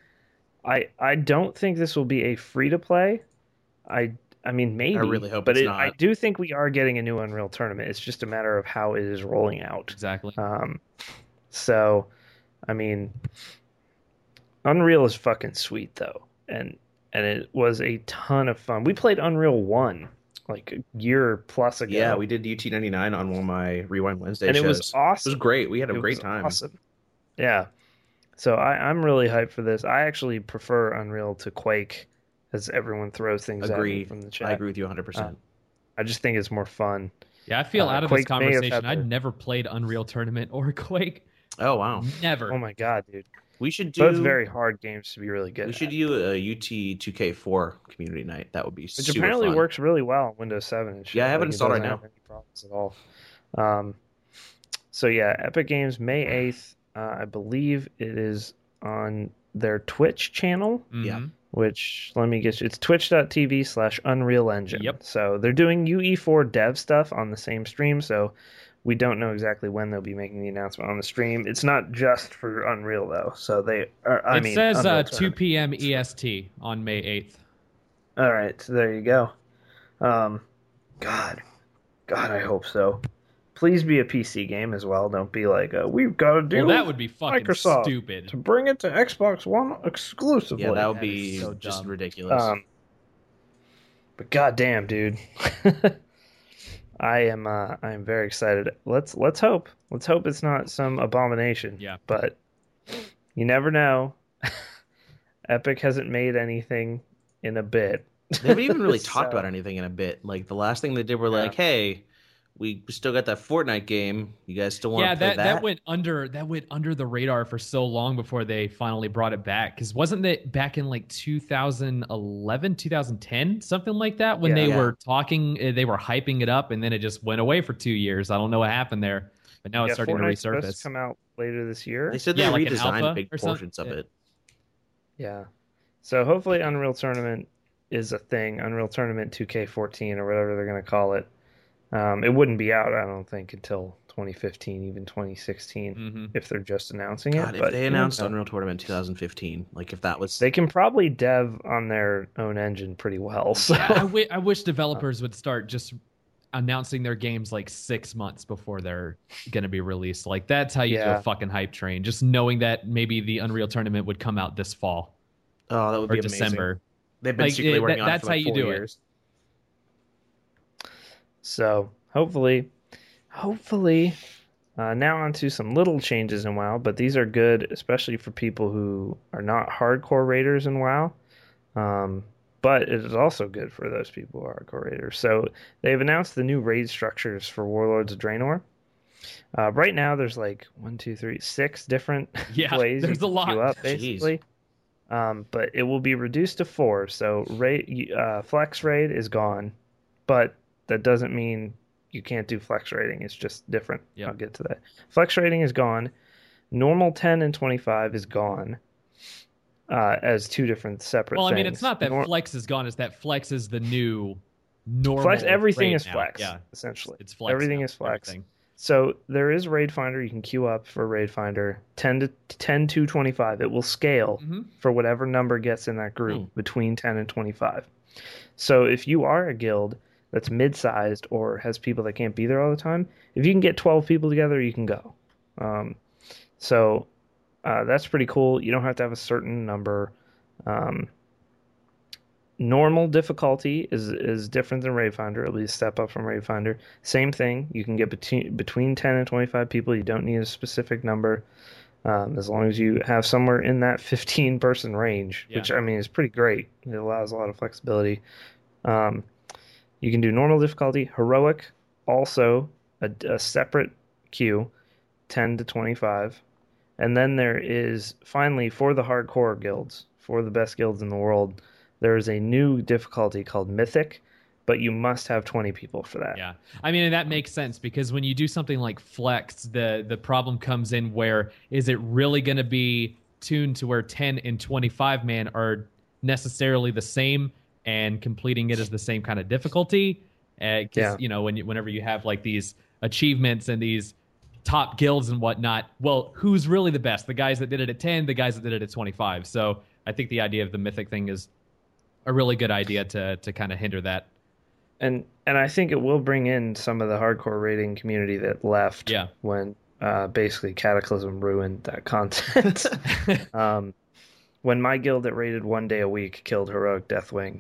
I don't think this will be a free to play. I mean, maybe. I really hope it's not. I do think we are getting a new Unreal Tournament. It's just a matter of how it is rolling out. Exactly. So, I mean, Unreal is fucking sweet though, and it was a ton of fun. We played Unreal 1 like a year plus ago. Yeah, we did UT99 on one of my Rewind Wednesday shows. And it was awesome. It was great. We had a great time. Awesome. Yeah. So I'm really hyped for this. I actually prefer Unreal to Quake, as everyone throws things at me from the chat. I agree with you 100%. I just think it's more fun. Yeah, I feel out of this Quake conversation. I'd never played Unreal Tournament or Quake. Oh, wow. Never. Oh, my God, dude. We should do both very hard games to be really good. We should do a UT 2K4 community night. That would be super Which apparently fun. works really well on Windows 7. And shit. Yeah, I haven't installed right now. Any problems at all. So yeah, Epic Games May 8th. I believe it is on their Twitch channel. Yeah. Which, let me get you, it's twitch.tv/Unreal Engine. Yep. So they're doing UE4 dev stuff on the same stream, so we don't know exactly when they'll be making the announcement on the stream. It's not just for Unreal, though. So they are, it says 2 p.m. EST on May 8th. All right, so there you go. God, I hope so. Please be a PC game as well. Don't be like, we've got to do that would be fucking Microsoft stupid. to bring it to Xbox One exclusively. Yeah, that would be so just dumb. ridiculous. But goddamn, dude. I am very excited. Let's hope. Let's hope it's not some abomination. Yeah. But you never know. Epic hasn't made anything in a bit. They haven't even really talked about anything in a bit. Like, the last thing they did were like, hey, we still got that Fortnite game. You guys still want to play that? That went under the radar for so long before they finally brought it back. Because wasn't it back in like 2011, 2010, something like that, when they were talking, they were hyping it up, and then it just went away for 2 years. I don't know what happened there, but now it's starting Fortnite's to resurface. supposed to come out later this year. They said they redesigned big or portions of it. Yeah. So hopefully Unreal Tournament is a thing, Unreal Tournament 2K14 or whatever they're going to call it. It wouldn't be out, I don't think, until 2015, even 2016, if they're just announcing it. If they announced Unreal Tournament 2015, like if that was... They can probably dev on their own engine pretty well. So. I wish developers would start just announcing their games like 6 months before they're going to be released. Like, that's how you do a fucking hype train. Just knowing that maybe the Unreal Tournament would come out this fall. Oh, that would be December. Amazing. They've been secretly working on it for like 4 years. So hopefully, now onto some little changes in WoW, but these are good, especially for people who are not hardcore raiders in WoW. But it is also good for those people who are hardcore raiders. So they've announced the new raid structures for Warlords of Draenor. Right now, there's like 6 different ways there's a lot. You up, basically. But it will be reduced to 4. So Flex Raid is gone, but that doesn't mean you can't do Flex Raiding. It's just different. I'll get to that. Flex Raiding is gone. Normal 10 and 25 is gone as 2 different separate things. Well, I mean, it's not that Flex is gone. It's that Flex is the new normal. Flex, everything is now. Flex, yeah. essentially. It's Flex. Everything is Flex. Everything. So there is Raid Finder. You can queue up for Raid Finder 10 to 25. It will scale for whatever number gets in that group between 10 and 25. So if you are a guild that's mid-sized or has people that can't be there all the time, if you can get 12 people together, you can go. So that's pretty cool. You don't have to have a certain number. Normal difficulty is different than Raid Finder. It'll be a step up from Raid Finder. Same thing. You can get between 10 and 25 people. You don't need a specific number. As long as you have somewhere in that 15-person range, which, I mean, is pretty great. It allows a lot of flexibility. You can do normal difficulty. Heroic, also a separate queue, 10 to 25. And then there is, finally, for the hardcore guilds, for the best guilds in the world, there is a new difficulty called Mythic, but you must have 20 people for that. Yeah. I mean, and that makes sense because when you do something like Flex, the problem comes in where is it really going to be tuned to where 10 and 25 man are necessarily the same and completing it is the same kind of difficulty? Because, you know, whenever you have like these achievements and these top guilds and whatnot, well, who's really the best? The guys that did it at 10, the guys that did it at 25. So I think the idea of the Mythic thing is a really good idea to kind of hinder that. And I think it will bring in some of the hardcore raiding community that left when basically Cataclysm ruined that content. When my guild that raided 1 day a week killed Heroic Deathwing,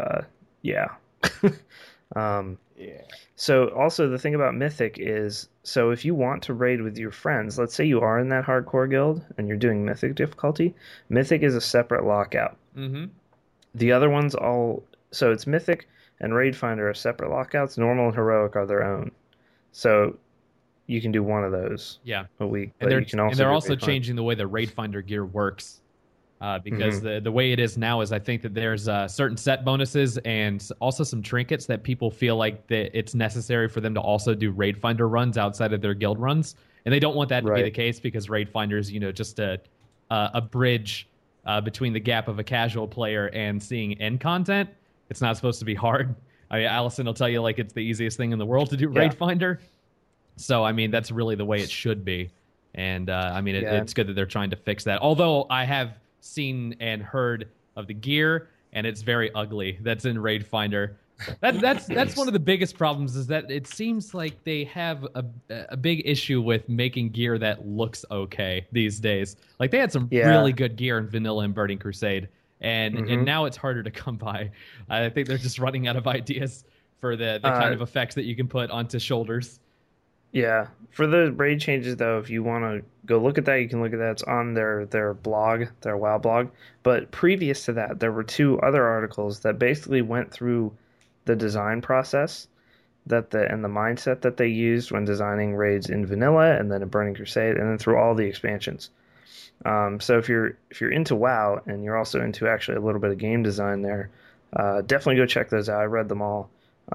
So also the thing about Mythic is, so if you want to raid with your friends, let's say you are in that hardcore guild and you're doing Mythic difficulty, Mythic is a separate lockout. The other ones so it's Mythic and Raid Finder are separate lockouts. Normal and Heroic are their own. So you can do one of those a week. And they're also changing the way the Raid Finder gear works. Because the way it is now is I think that there's certain set bonuses and also some trinkets that people feel like that it's necessary for them to also do Raid Finder runs outside of their guild runs. And they don't want that to be the case because Raid Finder is, just a bridge between the gap of a casual player and seeing end content. It's not supposed to be hard. I mean, Allison will tell you like it's the easiest thing in the world to do Raid Finder. So, I mean, that's really the way it should be. And, I mean, it's good that they're trying to fix that. Although I have seen and heard of the gear, and it's very ugly. That's in Raid Finder. That's one of the biggest problems is that it seems like they have a big issue with making gear that looks okay these days. Like they had some really good gear in Vanilla and Burning Crusade, and now it's harder to come by. I think they're just running out of ideas for the kind of effects that you can put onto shoulders. Yeah, for the raid changes though, if you want to go look at that, you can look at that. It's on their blog, their WoW blog. But previous to that, there were 2 other articles that basically went through the design process and the mindset that they used when designing raids in Vanilla and then in Burning Crusade and then through all the expansions. So if you're into WoW and you're also into actually a little bit of game design there, definitely go check those out. I read them all.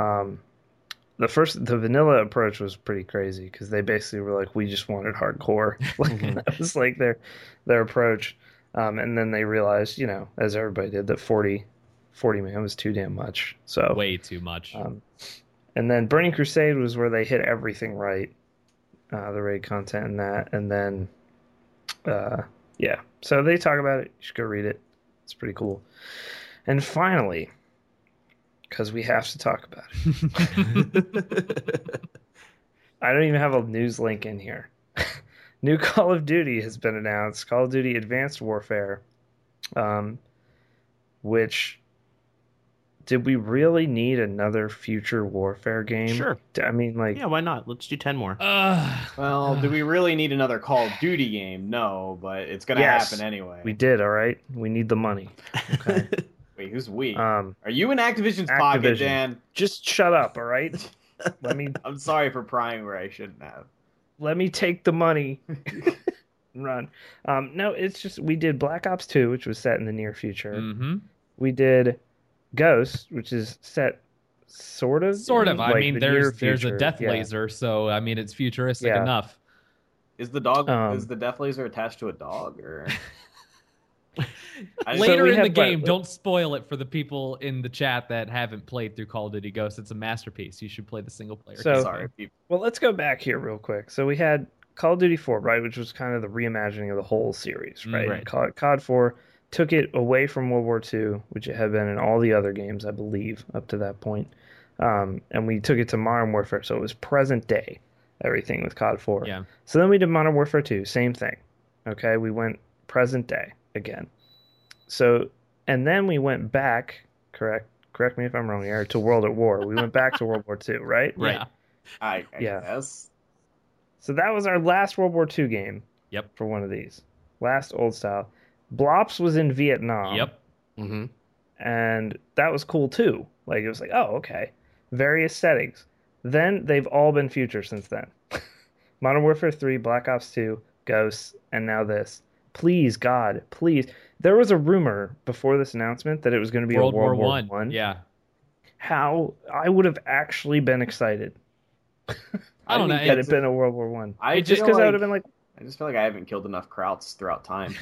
The Vanilla approach was pretty crazy because they basically were like, we just wanted hardcore. That was like their approach. And then they realized, as everybody did, that 40 40 million was too damn much. So way too much. And then Burning Crusade was where they hit everything right, the raid content and that, and then yeah. So they talk about it. You should go read it. It's pretty cool. And finally, because we have to talk about it, I don't even have a news link in here. New Call of Duty has been announced. Call of Duty Advanced Warfare, which, did we really need another future warfare game? Sure. I mean, like... Yeah, why not? Let's do 10 more. Well, do we really need another Call of Duty game? No, but it's going to happen anyway. We did, all right? We need the money. Okay. Wait, who's we? Are you in Activision's pocket, Dan? Just shut up, all right? I'm sorry for prying where I shouldn't have. Let me take the money and run. No, it's just, we did Black Ops 2, which was set in the near future. Mm-hmm. We did Ghost, which is set sort of. I mean, there's a death laser, so I mean, it's futuristic enough. Is the dog? Is the death laser attached to a dog, or? Later in the game, don't spoil it for the people in the chat that haven't played through Call of Duty Ghosts. It's a masterpiece. You should play the single player. So, sorry. Well, let's go back here real quick. So we had Call of Duty 4, right, which was kind of the reimagining of the whole series, right? Right. COD 4 took it away from World War II, which it had been in all the other games, I believe, up to that point. And we took it to Modern Warfare, so it was present day, everything with COD 4. Yeah. So then we did Modern Warfare 2, same thing. Okay, we went present day again. So, and then we went back, correct me if I'm wrong here, to World at War. We went back to World War II, right? Right. I guess. So that was our last World War II game. Yep. For one of these. Last old style. Blops was in Vietnam. Yep. Mm-hmm. And that was cool too. Like, it was like, oh, okay. Various settings. Then they've all been future since then. Modern Warfare 3, Black Ops 2, Ghosts, and now this. Please, God, please. There was a rumor before this announcement that it was going to be World a World War War I. Yeah. How I would have actually been excited. I don't know. Had it been a World War One. I just because I would have been like, I just feel like I haven't killed enough Krauts throughout time.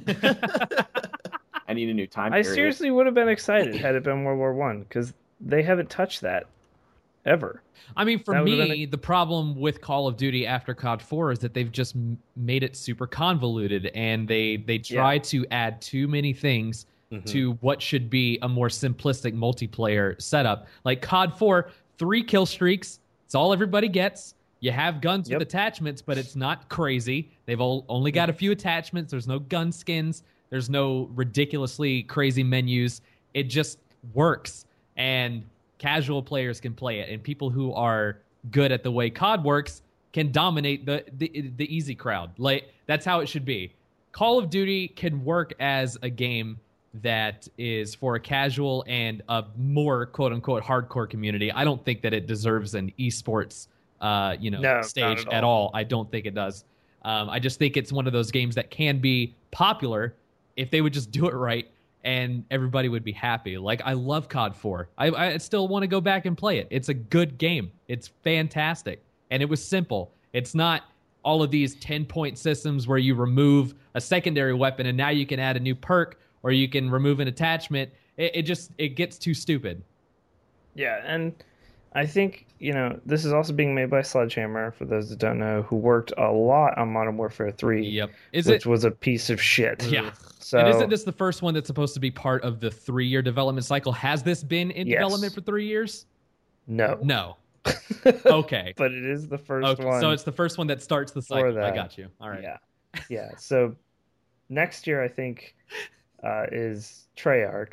I need a new time I period. seriously would have been excited had it been World War One, because they haven't touched that ever. I mean, for me, the problem with Call of Duty after COD 4 is that they've just made it super convoluted, and they try to add too many things to what should be a more simplistic multiplayer setup. Like COD 4, 3 kill streaks. It's all everybody gets. You have guns with attachments, but it's not crazy. They've only got a few attachments. There's no gun skins. There's no ridiculously crazy menus. It just works, and casual players can play it, and people who are good at the way COD works can dominate the easy crowd. Like, that's how it should be. Call of Duty can work as a game that is for a casual and a more quote-unquote hardcore community. I don't think that it deserves an esports stage at all. I don't think it does. I just think it's one of those games that can be popular if they would just do it right, and everybody would be happy. Like, I love COD 4. I still want to go back and play it. It's a good game. It's fantastic. And it was simple. It's not all of these 10-point systems where you remove a secondary weapon and now you can add a new perk, or you can remove an attachment. It gets too stupid. Yeah, and I think, this is also being made by Sledgehammer, for those that don't know, who worked a lot on Modern Warfare 3, which was a piece of shit. Yeah. So, and isn't this the first one that's supposed to be part of the 3-year development cycle? Has this been in development for 3 years? No. Okay. But it is the first one. So it's the first one that starts the cycle. I got you. All right. Yeah. So next year, I think, is Treyarch,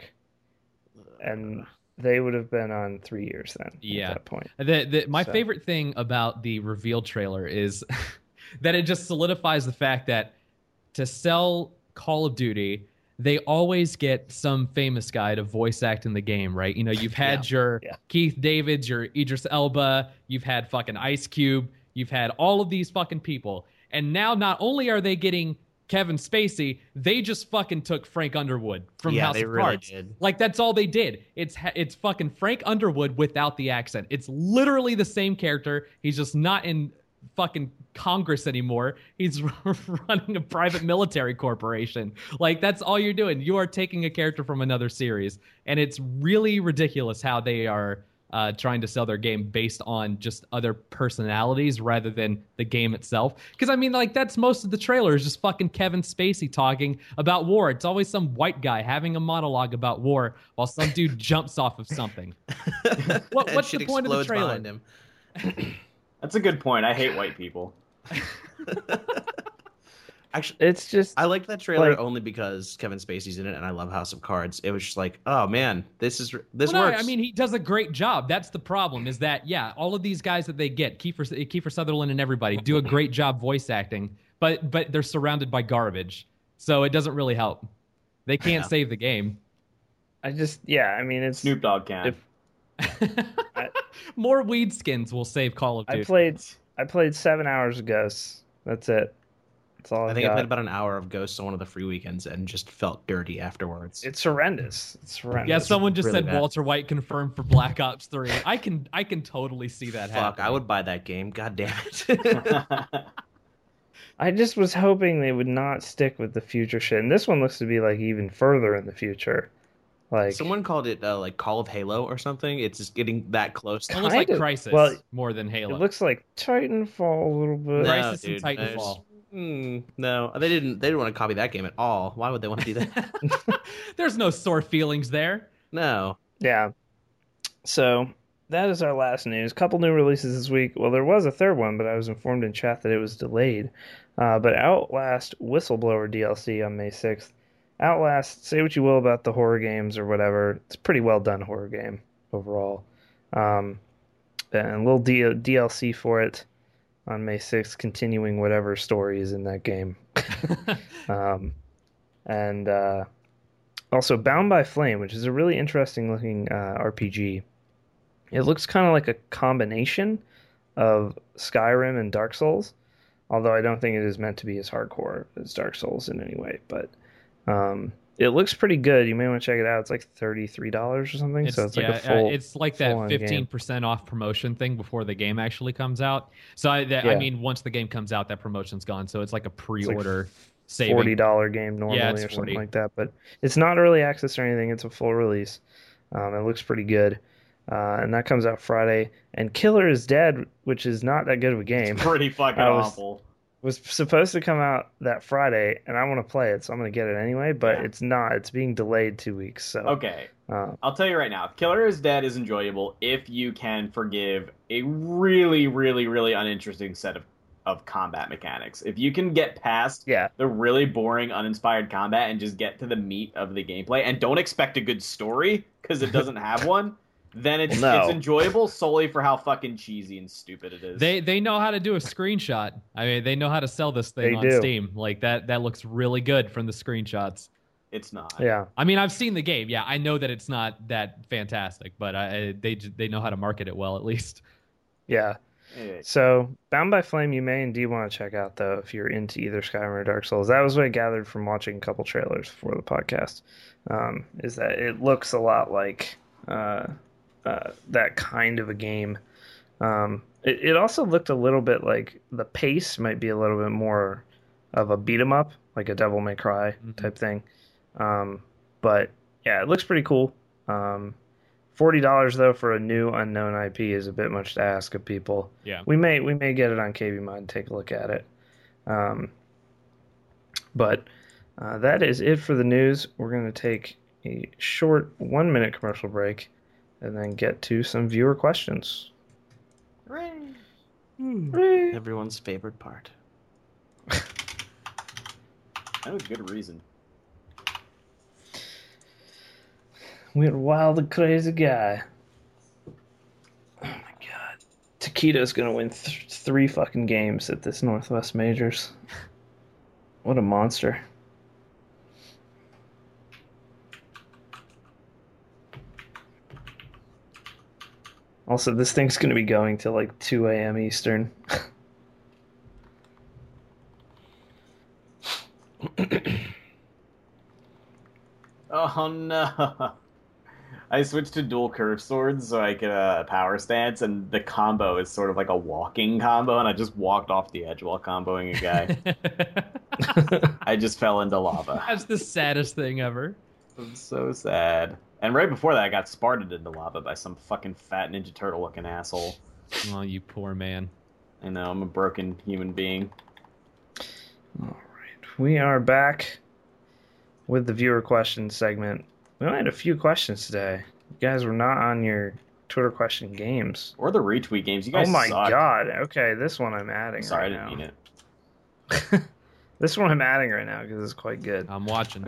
and they would have been on 3 years then at that point. My favorite thing about the reveal trailer is that it just solidifies the fact that to sell Call of Duty, they always get some famous guy to voice act in the game, right? You've had your Keith Davids, your Idris Elba, you've had fucking Ice Cube, you've had all of these fucking people. And now not only are they getting Kevin Spacey, they just fucking took Frank Underwood from House of Cards. Did. Like, that's all they did. It's fucking Frank Underwood without the accent. It's literally the same character. He's just not in fucking Congress anymore. He's running a private military corporation. Like, that's all you're doing. You are taking a character from another series, and it's really ridiculous how they are trying to sell their game based on just other personalities rather than the game itself. Because, I mean, like, that's most of the trailer is just fucking Kevin Spacey talking about war. It's always some white guy having a monologue about war while some dude jumps off of something. What's the point of the trailer? Him. That's a good point. I hate white people. Actually, it's just I liked that trailer only because Kevin Spacey's in it, and I love House of Cards. It was just like, oh man, this works. I mean, he does a great job. That's the problem. Is that all of these guys that they get, Kiefer Sutherland and everybody, do a great job voice acting, but they're surrounded by garbage, so it doesn't really help. They can't save the game. I mean, it's Snoop Dogg can. More weed skins will save Call of Duty. I played 7 hours of Ghosts. That's it. That's all I think I played about an hour of Ghosts on one of the free weekends and just felt dirty afterwards. It's horrendous. Yeah, someone just really said bad. Walter White confirmed for Black Ops 3. I can totally see that Fuck, happening. I would buy that game. God damn it. I just was hoping they would not stick with the future shit. And this one looks to be like even further in the future. Like Someone called it like Call of Halo or something. It's just getting that close. It looks like kind of. Crysis Well, more than Halo. it looks like Titanfall a little bit. No, Crysis dude, and Titanfall. No, they didn't want to copy that game at all. Why would they want to do that? There's no sore feelings there. No. Yeah. So that is our last news. Couple new releases this week. Well, there was a third one, but I was informed in chat that it was delayed. But Outlast Whistleblower DLC on May 6th. Outlast, say what you will about the horror games or whatever, it's a pretty well done horror game overall. And a little DLC for it on May 6th, continuing whatever story is in that game. And also Bound by Flame, which is a really interesting looking RPG. It looks kind of like a combination of Skyrim and Dark Souls, although I don't think it is meant to be as hardcore as Dark Souls in any way. But it looks pretty good. You may want to check it out. It's like $33 or something. So it's like a full. It's like that 15% off promotion thing before the game actually comes out. So I mean, once the game comes out, that promotion's gone. So it's like a pre-order saving. $40 game normally or something like that. But it's not early access or anything. It's a full release. It looks pretty good. And that comes out Friday. And Killer is Dead, which is not that good of a game. It's pretty fucking awful. Was supposed to come out that Friday, and I want to play it, so I'm going to get it anyway, but it's not. It's being delayed 2 weeks. So okay. I'll tell you right now, Killer is Dead is enjoyable if you can forgive a really, really, really uninteresting set of combat mechanics. If you can get past the really boring, uninspired combat and just get to the meat of the gameplay, and don't expect a good story, because it doesn't have one, then it's enjoyable solely for how fucking cheesy and stupid it is. They know how to do a screenshot. I mean, they know how to sell this thing on Steam. Like that looks really good from the screenshots. It's not. Yeah. I mean, I've seen the game. Yeah, I know that it's not that fantastic, but they know how to market it well, at least. Yeah. So, Bound by Flame, you may indeed want to check out, though, if you're into either Skyrim or Dark Souls. That was what I gathered from watching a couple trailers for the podcast, is that it looks a lot like that kind of a game. It also looked a little bit like the pace might be a little bit more of a beat 'em up, like a Devil May Cry type thing. But yeah, it looks pretty cool. $40 though for a new unknown IP is a bit much to ask of people. Yeah, we may get it on KB Mod and take a look at it. But that is it for the news. We're going to take a short 1-minute commercial break and then get to some viewer questions. Hooray! Hooray! Everyone's favorite part. That was a good reason. We're a wild and crazy guy. Oh my god. Taquito's gonna win 3 fucking games at this Northwest Majors. What a monster. Also, this thing's gonna be going till like 2 a.m. Eastern. Oh no. I switched to dual curve swords so I could power stance, and the combo is sort of like a walking combo, and I just walked off the edge while comboing a guy. I just fell into lava. That's the saddest thing ever. I'm so sad. And right before that, I got sparted into lava by some fucking fat Ninja Turtle looking asshole. Oh, you poor man. I know, I'm a broken human being. All right. We are back with the viewer questions segment. We only had a few questions today. You guys were not on your Twitter question games. Or the retweet games. You guys Oh my suck. god. Okay, this one I'm adding Sorry, right I didn't now. mean it. This one I'm adding right now because it's quite good. I'm watching.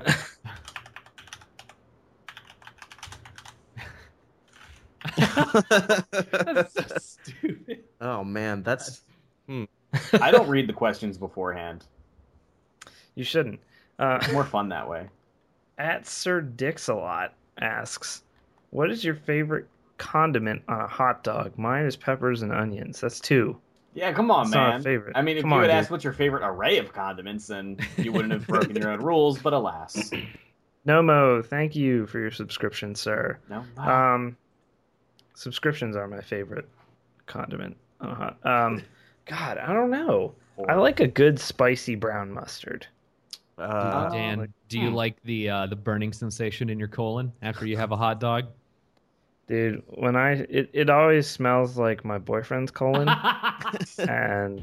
That's so stupid. Oh man, that's I don't read the questions beforehand. You shouldn't. It's more fun that way. At Sir Dix-a-lot asks, what is your favorite condiment on a hot dog? Mine is peppers and onions. That's 2. Yeah, come on, It's man. not a favorite. I mean, if Come you on, had dude. asked what's your favorite array of condiments, then you wouldn't have broken your own rules, but alas. Nomo, thank you for your subscription, sir. No? Subscriptions are my favorite condiment on a hot. God, I don't know. I like a good spicy brown mustard. Dan, do you like the burning sensation in your colon after you have a hot dog? Dude, when it always smells like my boyfriend's colon, and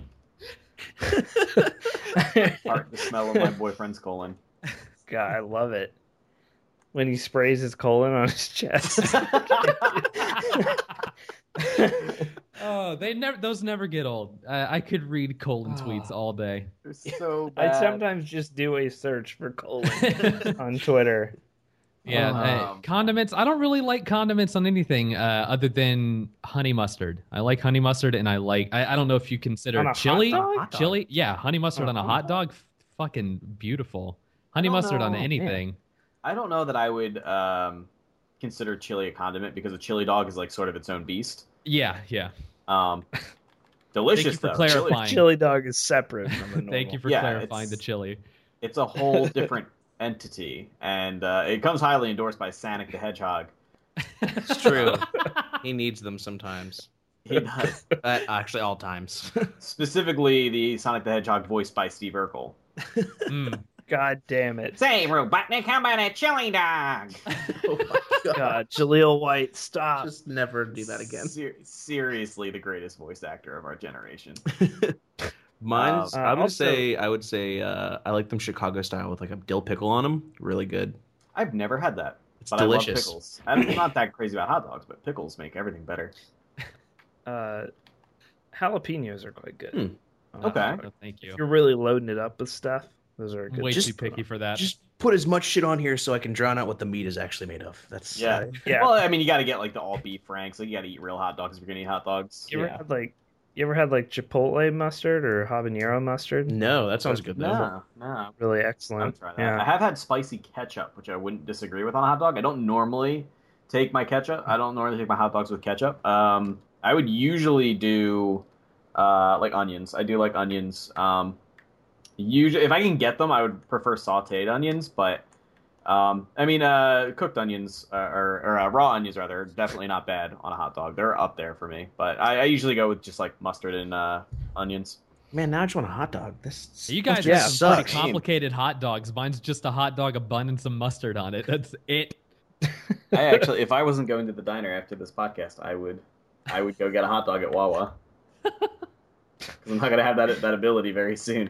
Art the smell of my boyfriend's colon. God, I love it when he sprays his colon on his chest. Oh, those never get old. I could read colon tweets all day. They're so I bad. sometimes just do a search for colon on Twitter. Yeah, condiments. I don't really like condiments on anything other than honey mustard. I like honey mustard, and I don't know if you On consider a chili. hot dog? Chili, yeah, honey mustard On a on a hot hot dog, fucking beautiful. Honey don't mustard on know. anything. I don't know that I would consider chili a condiment because a chili dog is like sort of its own beast. Yeah. Delicious, Thank you for though. clarifying. Chili dog is separate from a normal. Thank you for Yeah, clarifying it's- the chili. It's a whole different entity, and it comes highly endorsed by Sonic the Hedgehog. it's true. He needs them sometimes. He does. Actually, all times. Specifically, the Sonic the Hedgehog voiced by Steve Urkel. Mm. God damn it. Say, Robotnik, how about a chili dog? Oh my God, Jaleel White, stop. Just never do that again. Seriously, the greatest voice actor of our generation. Mine's. I would also- say. I like them Chicago style with like a dill pickle on them. Really good. I've never had that. It's But I love delicious. pickles. I'm not that crazy about hot dogs, but pickles make everything better. Jalapenos are quite good. on a Okay. hot dog. Oh, thank you. If you're really loading it up with stuff, those are good. Way Just- too picky for that. Just put as much shit on here so I can drown out what the meat is actually made of. That's Yeah. Yeah. Well, I mean, you got to get like the all beef franks. Like you got to eat real hot dogs if you're gonna eat hot dogs. You ever Yeah. had like Chipotle mustard or habanero mustard? No, that sounds good though. No. Really I'll excellent. try that. I Yeah. have had spicy ketchup, which I wouldn't disagree with on a hot dog. I don't normally take my ketchup. I don't normally take my hot dogs with ketchup. I would usually do like onions. I do like onions. Usually, if I can get them, I would prefer sautéed onions, but I mean, cooked onions or raw onions rather, are definitely not bad on a hot dog. They're up there for me, but I usually go with just like mustard and onions. Man, now I just want a hot dog. This You guys Yeah, have some pretty sucks. complicated hot dogs. Mine's just a hot dog, a bun, and some mustard on it. That's it. I actually, if I wasn't going to the diner after this podcast, I would go get a hot dog at Wawa. Because I'm not gonna have that ability very soon.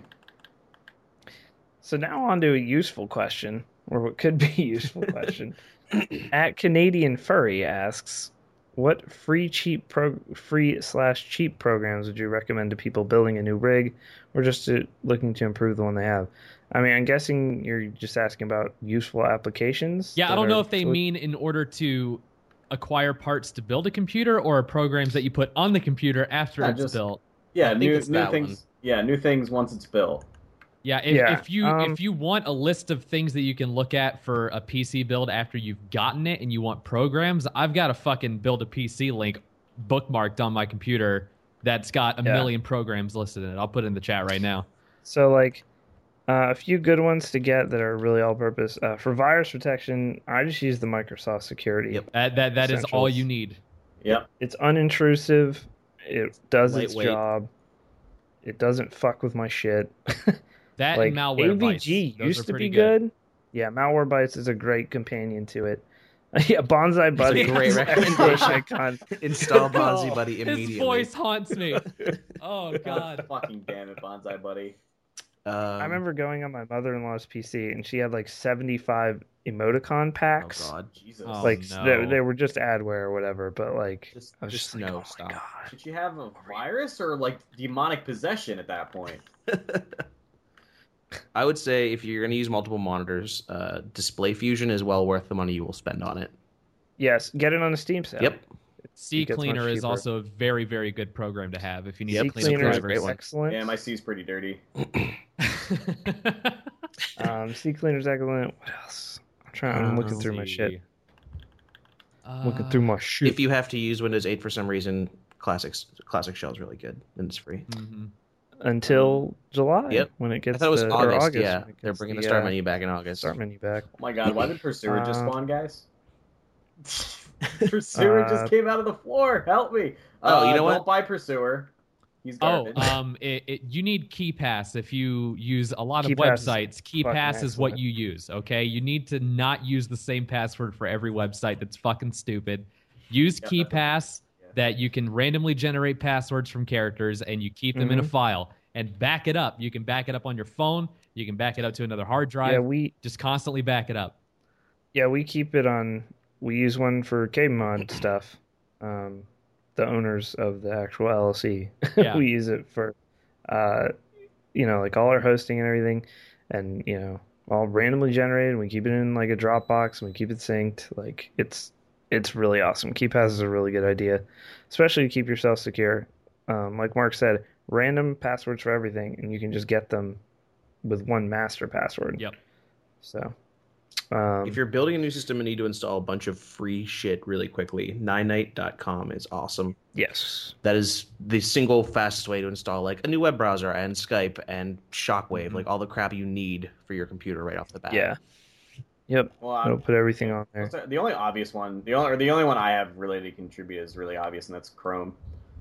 So now on to a useful question, or what could be a useful question. At Canadian Furry asks, what free/cheap programs would you recommend to people building a new rig, or just looking to improve the one they have? I mean, I'm guessing you're just asking about useful applications. Yeah, I that don't know are if they mean in order to acquire parts to build a computer or programs that you put on the computer after Yeah, it's just- built. Yeah, I think new it's that things. one. Yeah, new things once it's built. Yeah, Yeah, if you want a list of things that you can look at for a PC build after you've gotten it and you want programs, I've got a fucking build a PC link bookmarked on my computer that's got a million programs listed in it. I'll put it in the chat right now. So, like, A few good ones to get that are really all-purpose. For virus protection, I just use the Microsoft Security. Yep. That is all you need. Yep. It's unintrusive. It does its Lightweight. job. It doesn't fuck with my shit. That like and Malwarebytes. AVG Those used are to pretty be good. Yeah, Malwarebytes is a great companion to it. Yeah, Bonsai Buddy. Great recommendation. Icon. Install Bonsai Buddy immediately. His voice haunts me. Oh god. Fucking damn it, Bonsai Buddy. I remember going on my mother-in-law's PC and she had like 75 emoticon packs. Oh god. Jesus. Oh, Like no. they were just adware or whatever, but like I was Just just like, no, oh stop. my god. Did she have a virus or like demonic possession at that point? I would say if you're going to use multiple monitors, Display Fusion is well worth the money you will spend on it. Yes, get it on a Steam sale. Yep. C It gets much Cleaner is cheaper. also a very, very good program to have if you need Yep, to clean C up Cleaner is great one. excellent. Yeah, my C's pretty dirty. C Cleaner's excellent. What else? I'm looking through my shit. Looking through my shit. If you have to use Windows 8 for some reason, Classic Shell is really good and it's free. Mhm. Until July, Yep. when it I gets thought it was or August. when Yeah, it they're gets bringing the start menu back in August. Start menu back. Oh my god, why did Pursuer just spawn, guys? Uh, Pursuer just came out of the floor. Help me. Oh, you know don't what? buy Pursuer. He's Oh, garbage. you need KeyPass if you use a lot of KeyPass is websites. KeyPass fucking is what excellent. you use, okay? You need to not use the same password for every website. That's fucking stupid. Use Yeah, KeyPass that you can randomly generate passwords from characters and you keep them in a file and back it up. You can back it up on your phone. You can back it up to another hard drive. Yeah, we Just constantly back it up. keep it on. We use one for KMod stuff. The owners of the actual LLC, Yeah. we use it for, like all our hosting and everything, and all randomly generated. We keep it in like a Dropbox and we keep it synced. Like it's really awesome. KeyPass is a really good idea, especially to keep yourself secure. Like Mark said, random passwords for everything, and you can just get them with one master password. Yep. So, If you're building a new system and need to install a bunch of free shit really quickly, Ninite.com is awesome. yes, That is the single fastest way to install like a new web browser and Skype and Shockwave, like all the crap you need for your computer right off the bat. yeah, yep. Well, I'll put everything on there. the only obvious one, the only one I have really to contribute is really obvious, and that's Chrome.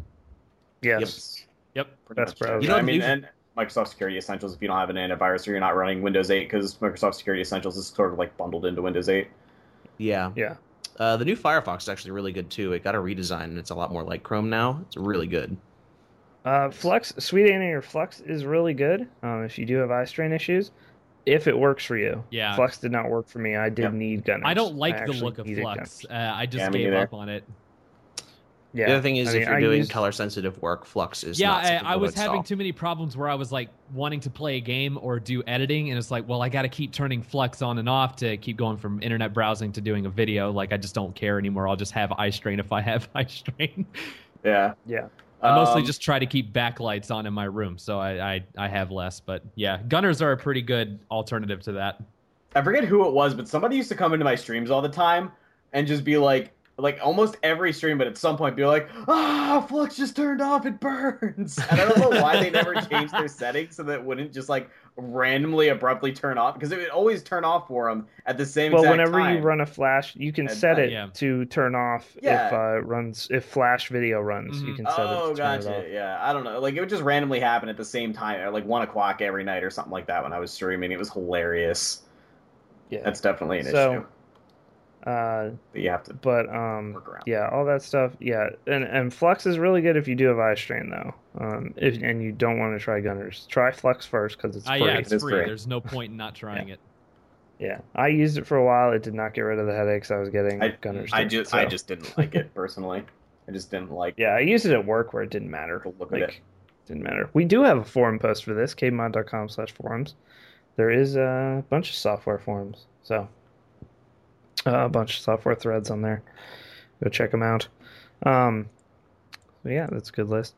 Yes, Yep. Pretty Best much browser. it. You know, I mean, you've- and Microsoft Security Essentials if you don't have an antivirus or you're not running Windows 8, because Microsoft Security Essentials is sort of like bundled into Windows 8. Yeah. yeah. The new Firefox is actually really good too. It got a redesign and it's a lot more like Chrome now. It's really good. Flux, Sweet Annie or Flux is really good. If you do have eye strain issues, if it works for you. Yeah. Flux did not work for me. I did Yep. need Gunners. I don't like the actually look of needed Flux. Gunners. I just Yeah, me gave neither. up on it. Yeah. The other thing is I mean, if you're I doing used- color sensitive work, Flux is Yeah, not something I to was having install. too many problems where I was like wanting to play a game or do editing, and it's like, well, I got to keep turning Flux on and off to keep going from internet browsing to doing a video. Like, I just don't care anymore. I'll just have eye strain if I have eye strain. Yeah. Yeah. I mostly Um, just try to keep backlights on in my room, so I have less. But yeah, Gunners are a pretty good alternative to that. I forget who it was, but somebody used to come into my streams all the time and just be like almost every stream, but at some point be like, Flux just turned off, it burns. And I don't know why they never changed their settings so that it wouldn't just like randomly abruptly turn off, because it would always turn off for them at the same Well, exact whenever time. you run a Flash, you can And- set it Yeah. to turn off Yeah. if Flash video runs. You Mhm. can set it to turn it off. Gotcha. Yeah, I don't know. Like, it would just randomly happen at the same time, at like 1 o'clock every night or something like that when I was streaming. It was hilarious. Yeah. That's definitely an So, issue Uh, that you have to but work around. yeah, all that stuff. Yeah, and Flux is really good if you do have eye strain though. And you don't want to try Gunners, try Flux first because it's free. Yeah, it's It is free. free. There's no point in not trying it. Yeah, I used it for a while. It did not get rid of the headaches I was getting. Gunners. I did, just so. I just didn't like it personally. I just didn't like. Yeah, I used it at work where it didn't matter. Look at it. Didn't matter. We do have a forum post for this, kmod.com/forums. There is a bunch of software forums, so a bunch of software threads on there. Go check them out. But yeah, that's a good list.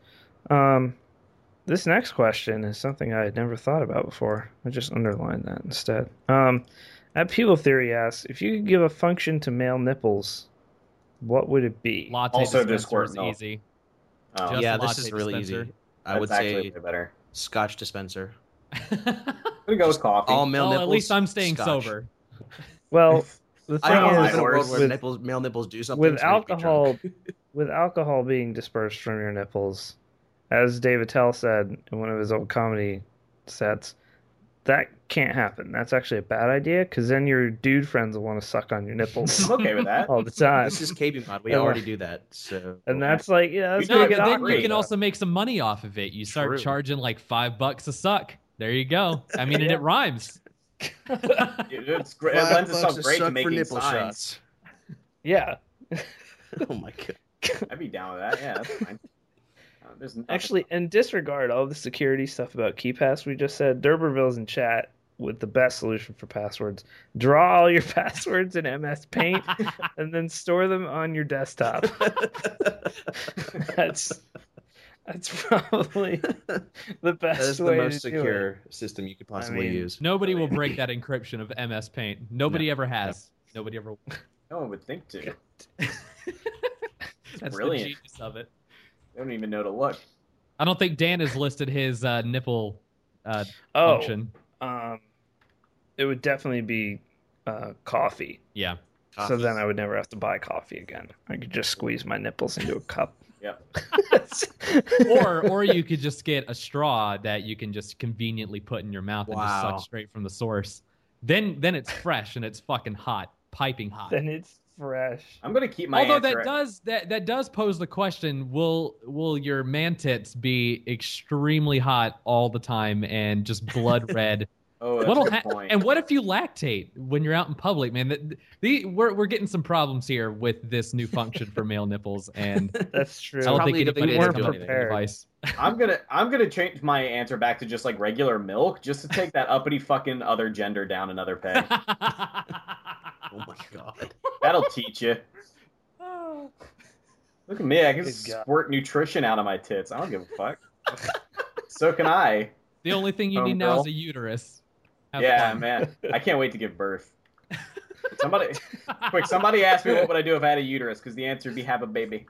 This next question is something I had never thought about before. I just underlined that instead. At People Theory asks, if you could give a function to male nipples, what would it be? Latte Also dispenser Discord, is no. easy. Oh, Just Yeah, latte this is really dispenser. easy. I would that's actually say way better. Scotch dispenser. gonna go with coffee. All male nipples. At least I'm staying Scotch. sober. Well, the I thing don't live is, in a world where with, male nipples do something. with so it makes me drunk. with alcohol being dispersed from your nipples, as David Tell said in one of his old comedy sets, that can't happen. That's actually a bad idea because then your dude friends will want to suck on your nipples I'm okay with that. all the time. This is KB mod. We Yeah. already do that. So And that's like, yeah, that's We gonna do No, get but then awkward. you can also make some money off of it. You start True. charging like $5 a suck. There you go. I mean, and it rhymes. It's great. It lends itself great to making signs. Yeah. Oh my god. I'd be down with that. Yeah, that's fine. There's nothing- Actually, in disregard all the security stuff about KeyPass we just said, D'Urberville's in chat with the best solution for passwords. Draw all your passwords in MS Paint and then store them on your desktop. That's probably the best That is the way most to do secure system you could possibly mean, use. Nobody will break that encryption of MS Paint. Nobody ever has. Nobody ever. no one would think to. That's brilliant. the genius of it. They don't even know to look. I don't think Dan has listed his nipple Oh, function. it would definitely be coffee. Yeah. So then I would never have to buy coffee again. I could just squeeze my nipples into a cup. Yep. or you could just get a straw that you can just conveniently put in your mouth and just Wow. suck straight from the source. Then it's fresh and it's fucking hot, piping hot. Then it's fresh. I'm gonna keep my Although answer. that does pose the question: Will your man tits be extremely hot all the time and just blood red? Oh, that's What'll a good point. And what if you lactate when you're out in public, man? We're getting some problems here with this new function for male nipples, and That's true. I don't think Probably good thing anybody we has weren't come up with a prepared. device. I'm gonna change my answer back to just like regular milk, just to take that uppity fucking other gender down another peg. Oh my god. That'll teach you. Look at me, I can Good God. squirt nutrition out of my tits. I don't give a fuck. So can I. The only thing you need now is a uterus. Have Yeah, fun. man. I can't wait to give birth. Somebody asked me what would I do if I had a uterus, because the answer would be have a baby.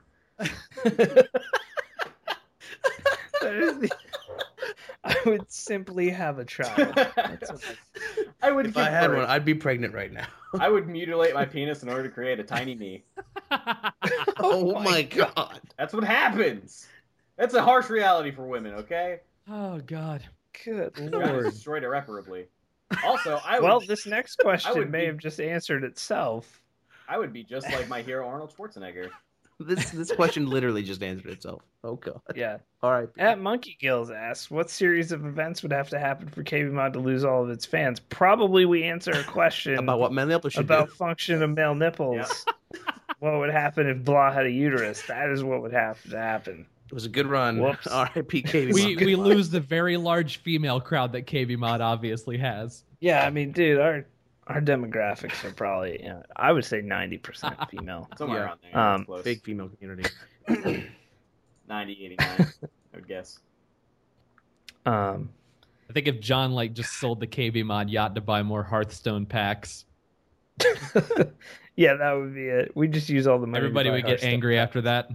I would simply have a child. That's what I would If give I had birth. one, I'd be pregnant right now. I would mutilate my penis in order to create a tiny me. Oh my god. That's what happens. That's a harsh reality for women, okay? Oh God. Good God, lord. it's destroyed irreparably. Also, I would, Well, this next question would may be- have just answered itself. I would be just like my hero Arnold Schwarzenegger. This question literally just answered itself. Oh god. Yeah. All right. At Monkey Gills asks, what series of events would have to happen for KB Mod to lose all of its fans? Probably we answer a question About what male nipples should about do. function of male nipples. What would happen if Blah had a uterus? That is what would have to happen. It was a good run. Whoops. R.I.P. KB. We lose the very large female crowd that KB Mod obviously has. Yeah, I mean, dude, our demographics are probably, you know, I would say 90% female. Somewhere Yeah. around there. That's close. Big female community. 90, 89, I would guess. I think if John like just sold the KB Mod yacht to buy more Hearthstone packs, Yeah, that would be it. We just use all the money. to everybody buy would get Hearthstone angry packs. after that.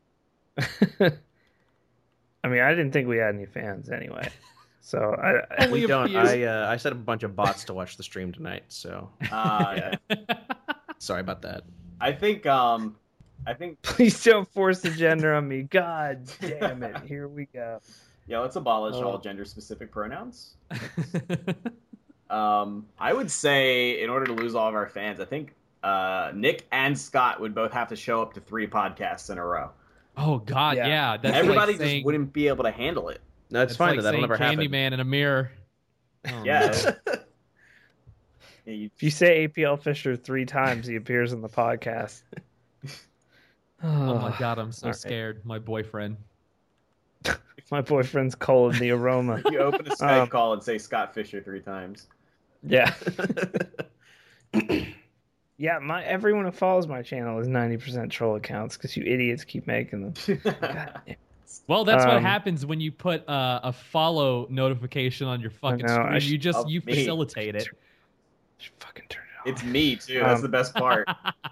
I mean, I didn't think we had any fans anyway. So I We Only a don't. few. I set up a bunch of bots to watch the stream tonight, so Yeah. sorry about that. I think please don't force the gender on me. God damn it. Here we go. yeah, let's abolish Oh. all gender-specific pronouns. I would say, in order to lose all of our fans, I think Nick and Scott would both have to show up to 3 podcasts in a row. Oh God, Yeah. yeah. That's Everybody like saying, just wouldn't be able to handle it. No, it's It's fine. like though. That'll saying never happen. Candyman in a mirror. Oh, Yeah. no. Yeah, you- If you say APL Fisher 3 times, he appears in the podcast. Oh my God, I'm so All right. scared. My boyfriend. My boyfriend's Colin the Aroma. you open a Skype Um, call and say Scott Fisher 3 times. Yeah. Yeah, everyone who follows my channel is 90% troll accounts because you idiots keep making them. God damn. Well, that's what Um, happens when you put a follow notification on your fucking know, I screen. Oh, You me. facilitate it. Just fucking turn it off. It's me, too. That's the best part.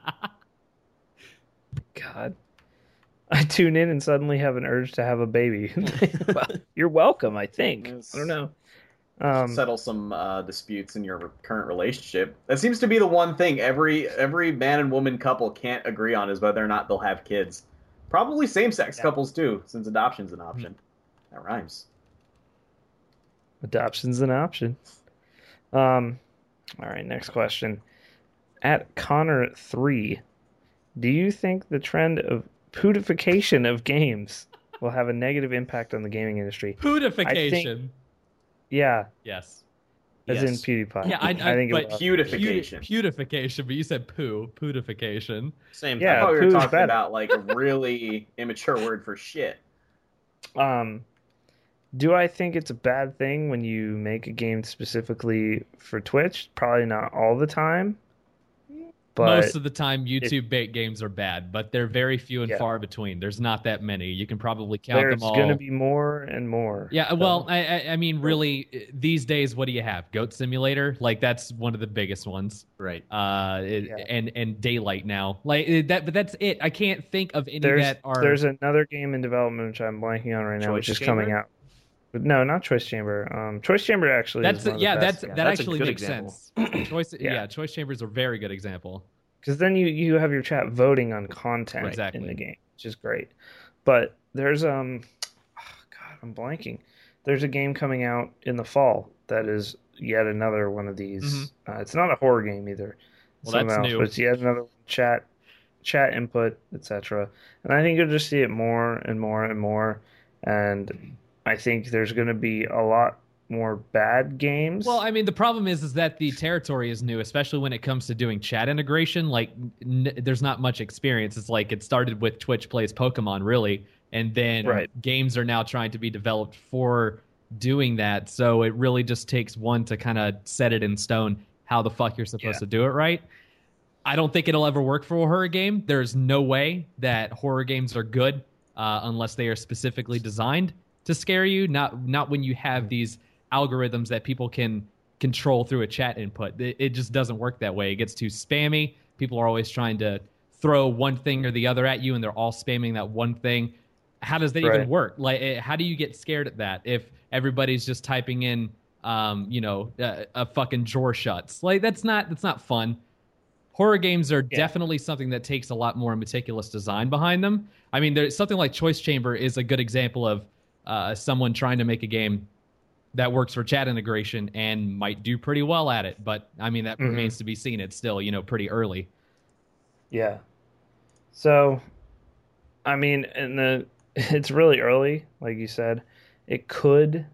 God. I tune in and suddenly have an urge to have a baby. Well, you're welcome, I think. Yes. I don't know. Settle some disputes in your current relationship. That seems to be the one thing every man and woman couple can't agree on is whether or not they'll have kids. Probably same-sex couples too, since adoption's an option. That rhymes. Adoption's an option. All right, next question. At Connor3, do you think the trend of putification of games will have a negative impact on the gaming industry? Putification. Yeah. Yes. As in PewDiePie. Yeah, I think but putification. Putification, but you said putification. Same. Yeah, I thought we were talking better. about like a really immature word for shit. Do I think it's a bad thing when you make a game specifically for Twitch? Probably not all the time. But most of the time, YouTube bait games are bad, but they're very few and far between. There's not that many. You can probably count them all. There's going to be more and more. Yeah, so. Well, I mean, really, these days, what do you have? Goat Simulator? Like, that's one of the biggest ones. Right. And Daylight now. Like, but that's it. I can't think of any that are... There's another game in development, which I'm blanking on right now, which is coming out. No, not Choice Chamber. Choice Chamber actually is one of the best. That actually makes sense. Choice Chamber is a very good example. Because then you have your chat voting on content in the game, which is great. But there's God, I'm blanking. There's a game coming out in the fall that is yet another one of these. It's not a horror game either. Well, that's new. But it's yet another chat input, etc. And I think you'll just see it more and more and more. And I think there's going to be a lot more bad games. Well, I mean, the problem is that the territory is new, especially when it comes to doing chat integration. Like, there's not much experience. It's like it started with Twitch Plays Pokemon, really, and then games are now trying to be developed for doing that. So it really just takes one to kind of set it in stone how the fuck you're supposed to do it right. I don't think it'll ever work for a horror game. There's no way that horror games are good unless they are specifically designed to scare you, not when you have these algorithms that people can control through a chat input. It just doesn't work that way. It gets too spammy. People are always trying to throw one thing or the other at you, and they're all spamming that one thing. How does that even work? Like, how do you get scared at that if everybody's just typing in, a fucking drawer shuts? Like, that's not fun. Horror games are definitely something that takes a lot more meticulous design behind them. I mean, there's something like Choice Chamber is a good example of someone trying to make a game that works for chat integration and might do pretty well at it. But, I mean, that remains to be seen. It's still, pretty early. Yeah. So, I mean, it's really early, like you said. It could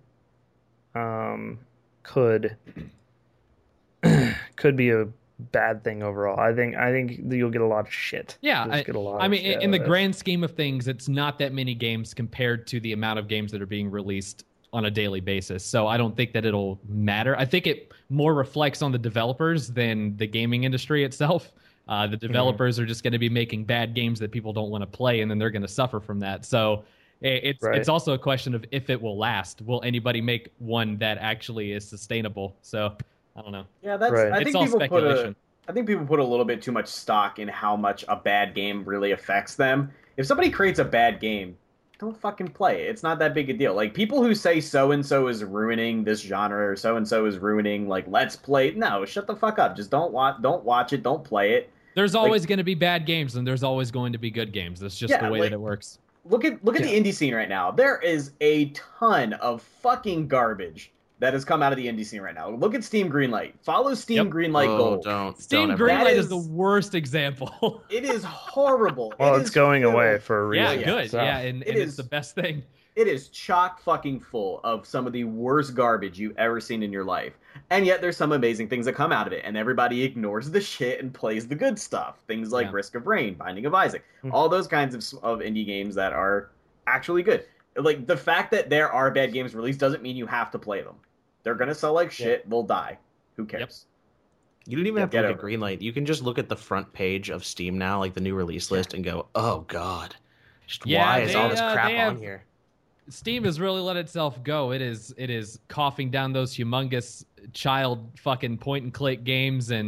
be a bad thing overall. I think you'll get a lot of shit. Yeah, in the grand scheme of things, it's not that many games compared to the amount of games that are being released on a daily basis. So I don't think that it'll matter. I think it more reflects on the developers than the gaming industry itself. The developers are just going to be making bad games that people don't want to play, and then they're going to suffer from that. So it's also a question of if it will last. Will anybody make one that actually is sustainable? So I don't know. Yeah, that's. Right. I think it's all people speculation. I think people put a little bit too much stock in how much a bad game really affects them. If somebody creates a bad game, don't fucking play it. It's not that big a deal. Like, people who say so-and-so is ruining this genre or so-and-so is ruining, like, Let's Play. No, shut the fuck up. Just don't watch it. Don't play it. There's always going to be bad games, and there's always going to be good games. That's just the way that it works. Look at the indie scene right now. There is a ton of fucking garbage that has come out of the indie scene right now. Look at Steam Greenlight. Follow Steam Greenlight Gold. Steam Greenlight is the worst example. It is horrible. Well, it's going away for a reason. Yeah, good. So. Yeah, and it's the best thing. It is chock fucking full of some of the worst garbage you've ever seen in your life. And yet there's some amazing things that come out of it. And everybody ignores the shit and plays the good stuff. Things like Risk of Rain, Binding of Isaac. All those kinds of indie games that are actually good. Like, the fact that there are bad games released doesn't mean you have to play them. They're going to sell like shit. They'll die. Who cares? You don't even have to look at Greenlight. You can just look at the front page of Steam now, like the new release list, and go, oh, God. Why is all this crap on here? Steam has really let itself go. It is coughing down those humongous child fucking point-and-click games and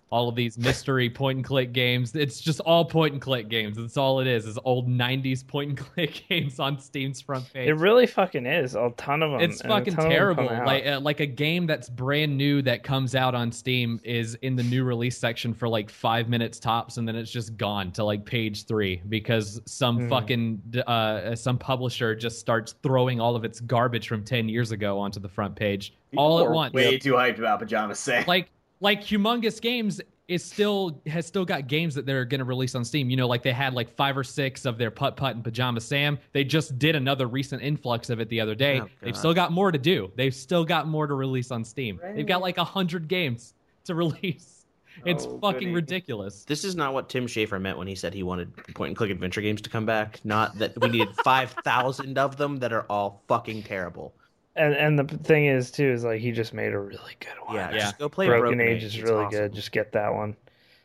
all of these mystery point-and-click games. It's just all point-and-click games. That's all it is old 90s point-and-click games on Steam's front page. It really fucking is. A ton of them. It's fucking terrible. Like a game that's brand new that comes out on Steam is in the new release section for like 5 minutes tops, and then it's just gone to like page 3 because some fucking some publisher just starts throwing all of its garbage from 10 years ago onto the front page all at once. Way too hyped about Pajama Sam. Like Humongous Games has still got games that they're going to release on Steam. You know, like they had like 5 or 6 of their Putt Putt and Pajama Sam. They just did another recent influx of it the other day. They've still got more to do. They've still got more to release on Steam. Right. They've got like 100 games to release. It's fucking ridiculous. This is not what Tim Schafer meant when he said he wanted point-and-click adventure games to come back. Not that we needed 5,000 of them that are all fucking terrible. And the thing is too is like he just made a really good one. Yeah. Just go play Broken Age is really awesome. Good. Just get that one.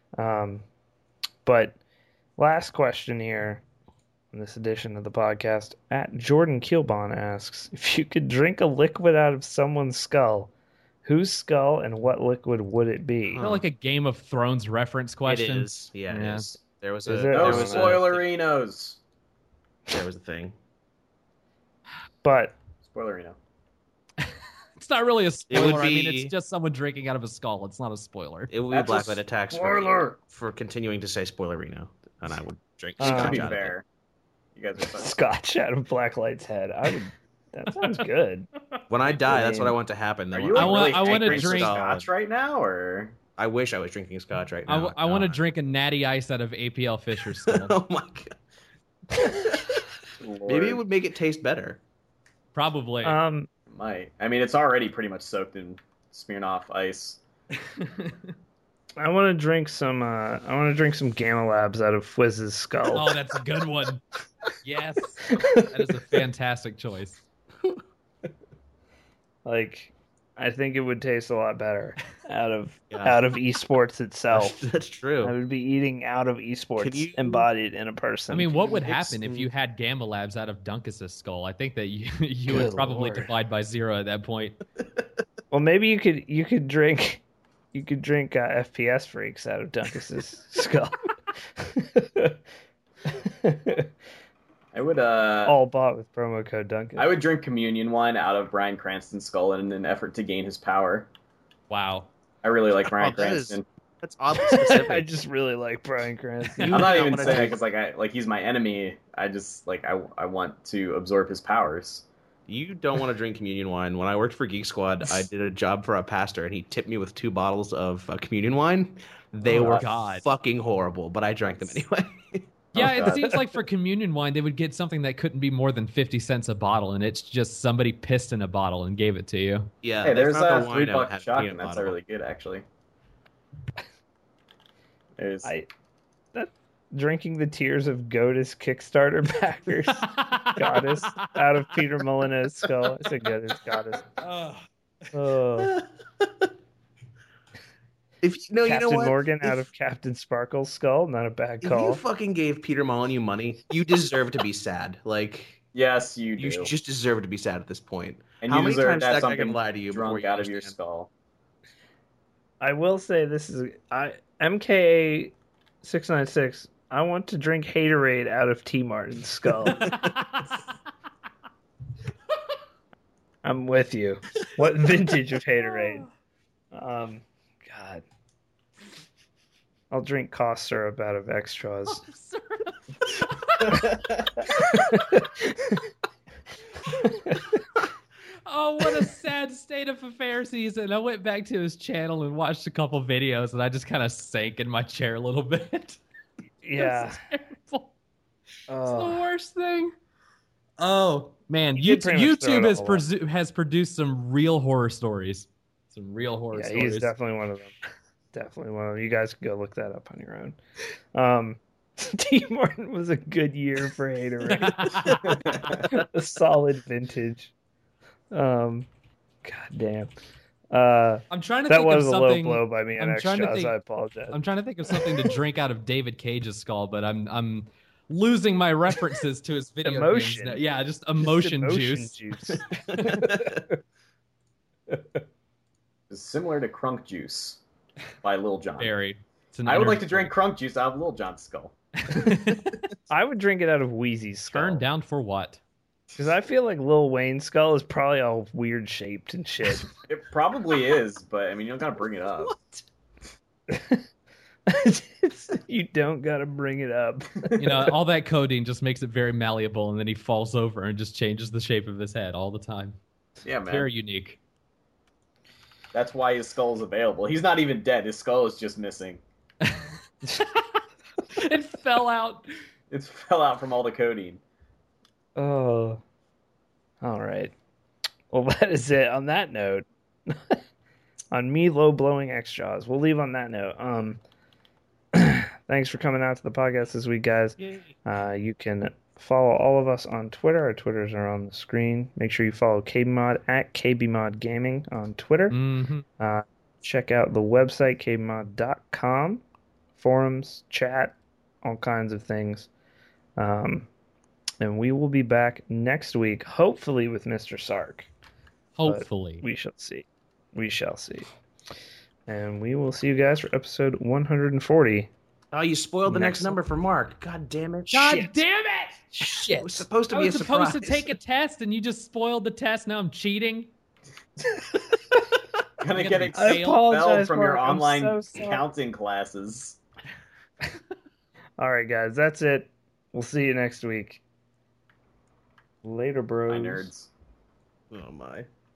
But last question here in this edition of the podcast, at Jordan Keelbon asks, if you could drink a liquid out of someone's skull, whose skull and what liquid would it be? Like a Game of Thrones reference question. It is. Yeah, it is. There was spoilerinos. There was a thing. But spoilerino. It's not really a spoiler. I mean, it's just someone drinking out of a skull. It's not a spoiler. It would be Blacklight Attacks for continuing to say spoilerino, and I would drink scotch out of it. You guys are scotch out of Blacklight's head. That sounds good. When I die, that's what I want to happen. Are you I want to drink scotch right now, or I wish I was drinking scotch right now. I want to drink a natty ice out of APL Fisher's skull. Oh my god! Maybe it would make it taste better. Probably. Might. I mean, it's already pretty much soaked in Smirnoff ice. I want to drink some. Gamma Labs out of Fwizz's skull. Oh, that's a good one. Yes, that is a fantastic choice. Like, I think it would taste a lot better out of esports itself. That's true. I would be eating out of esports embodied in a person. I mean, what would happen if you had Gamma Labs out of Dunkus' skull? I think that you would probably divide by 0 at that point. Well, maybe you could drink FPS Freaks out of Dunkus' skull. I would all bought with promo code Duncan. I would drink communion wine out of Bryan Cranston's skull in an effort to gain his power. Wow. I really like Bryan Cranston. That's oddly specific. I just really like Bryan Cranston. I'm not even saying because he's my enemy. I just I want to absorb his powers. You don't want to drink communion wine. When I worked for Geek Squad, I did a job for a pastor, and he tipped me with 2 bottles of communion wine. They were fucking horrible, but I drank them anyway. Yeah, it seems like for communion wine, they would get something that couldn't be more than 50 cents a bottle, and it's just somebody pissed in a bottle and gave it to you. Yeah, hey, there's a $3 shotgun. That's really good, actually. Drinking the tears of Godus Kickstarter backers. Goddess out of Peter Molyneux's skull. I said Godus. Oh. Captain Morgan out of Captain Sparkle's skull, not a bad call. If you fucking gave Peter Molyneux money, you deserve to be sad. Yes, you do. You just deserve to be sad at this point. And how you many deserve times to have that guy something can lie to you drunk out of your skull? I will say this is MKA 696. I want to drink Haterade out of T Martin's skull. I'm with you. What vintage of Haterade? God. I'll drink cough syrup out of Extras. Oh, what a sad state of affairs he's in. I went back to his channel and watched a couple videos, and I just kind of sank in my chair a little bit. Yeah. Terrible. It's the worst thing. Oh, man. YouTube has produced some real horror stories. Some real horror stories. He's definitely one of them. Definitely one of them. You guys can go look that up on your own. T. Martin was a good year for Haterade. A solid vintage. God damn. I'm trying to that think was of a something, low blow by me on Extras. I apologize. I'm trying to think of something to drink out of David Cage's skull, but I'm losing my references to his video emotion. Games. Yeah, just emotion juice. It's similar to Crunk Juice. by Lil Jon. Very. I would like to drink Crunk Juice out of Lil Jon's skull. I would drink it out of Wheezy's skull. Turned down for what? Because I feel like Lil Wayne's skull is probably all weird shaped and shit. It probably is, but I mean, you don't gotta bring it up. You don't gotta bring it up. All that codeine just makes it very malleable, and then he falls over and just changes the shape of his head all the time. Yeah, man. Very unique. That's why his skull is available. He's not even dead. His skull is just missing. It fell out. It fell out from all the codeine. Oh. All right. Well, that is it. On that note, on me low blowing X-Jaws, we'll leave on that note. Thanks for coming out to the podcast this week, guys. You can follow all of us on Twitter. Our Twitters are on the screen. Make sure you follow KBMod at KBMod Gaming on Twitter. Mm-hmm. Check out the website, kbmod.com. Forums, chat, all kinds of things. And we will be back next week, hopefully with Mr. Sark. Hopefully. But we shall see. We shall see. And we will see you guys for episode 140. Oh, you spoiled the next number for Mark. God damn it. God Shit. damn it! Shit. It was supposed to be a surprise. I was supposed to take a test, and you just spoiled the test. Now I'm cheating. Gonna get expelled from your online counting classes. All right, guys. That's it. We'll see you next week. Later, bros. Bye, nerds. Oh, my.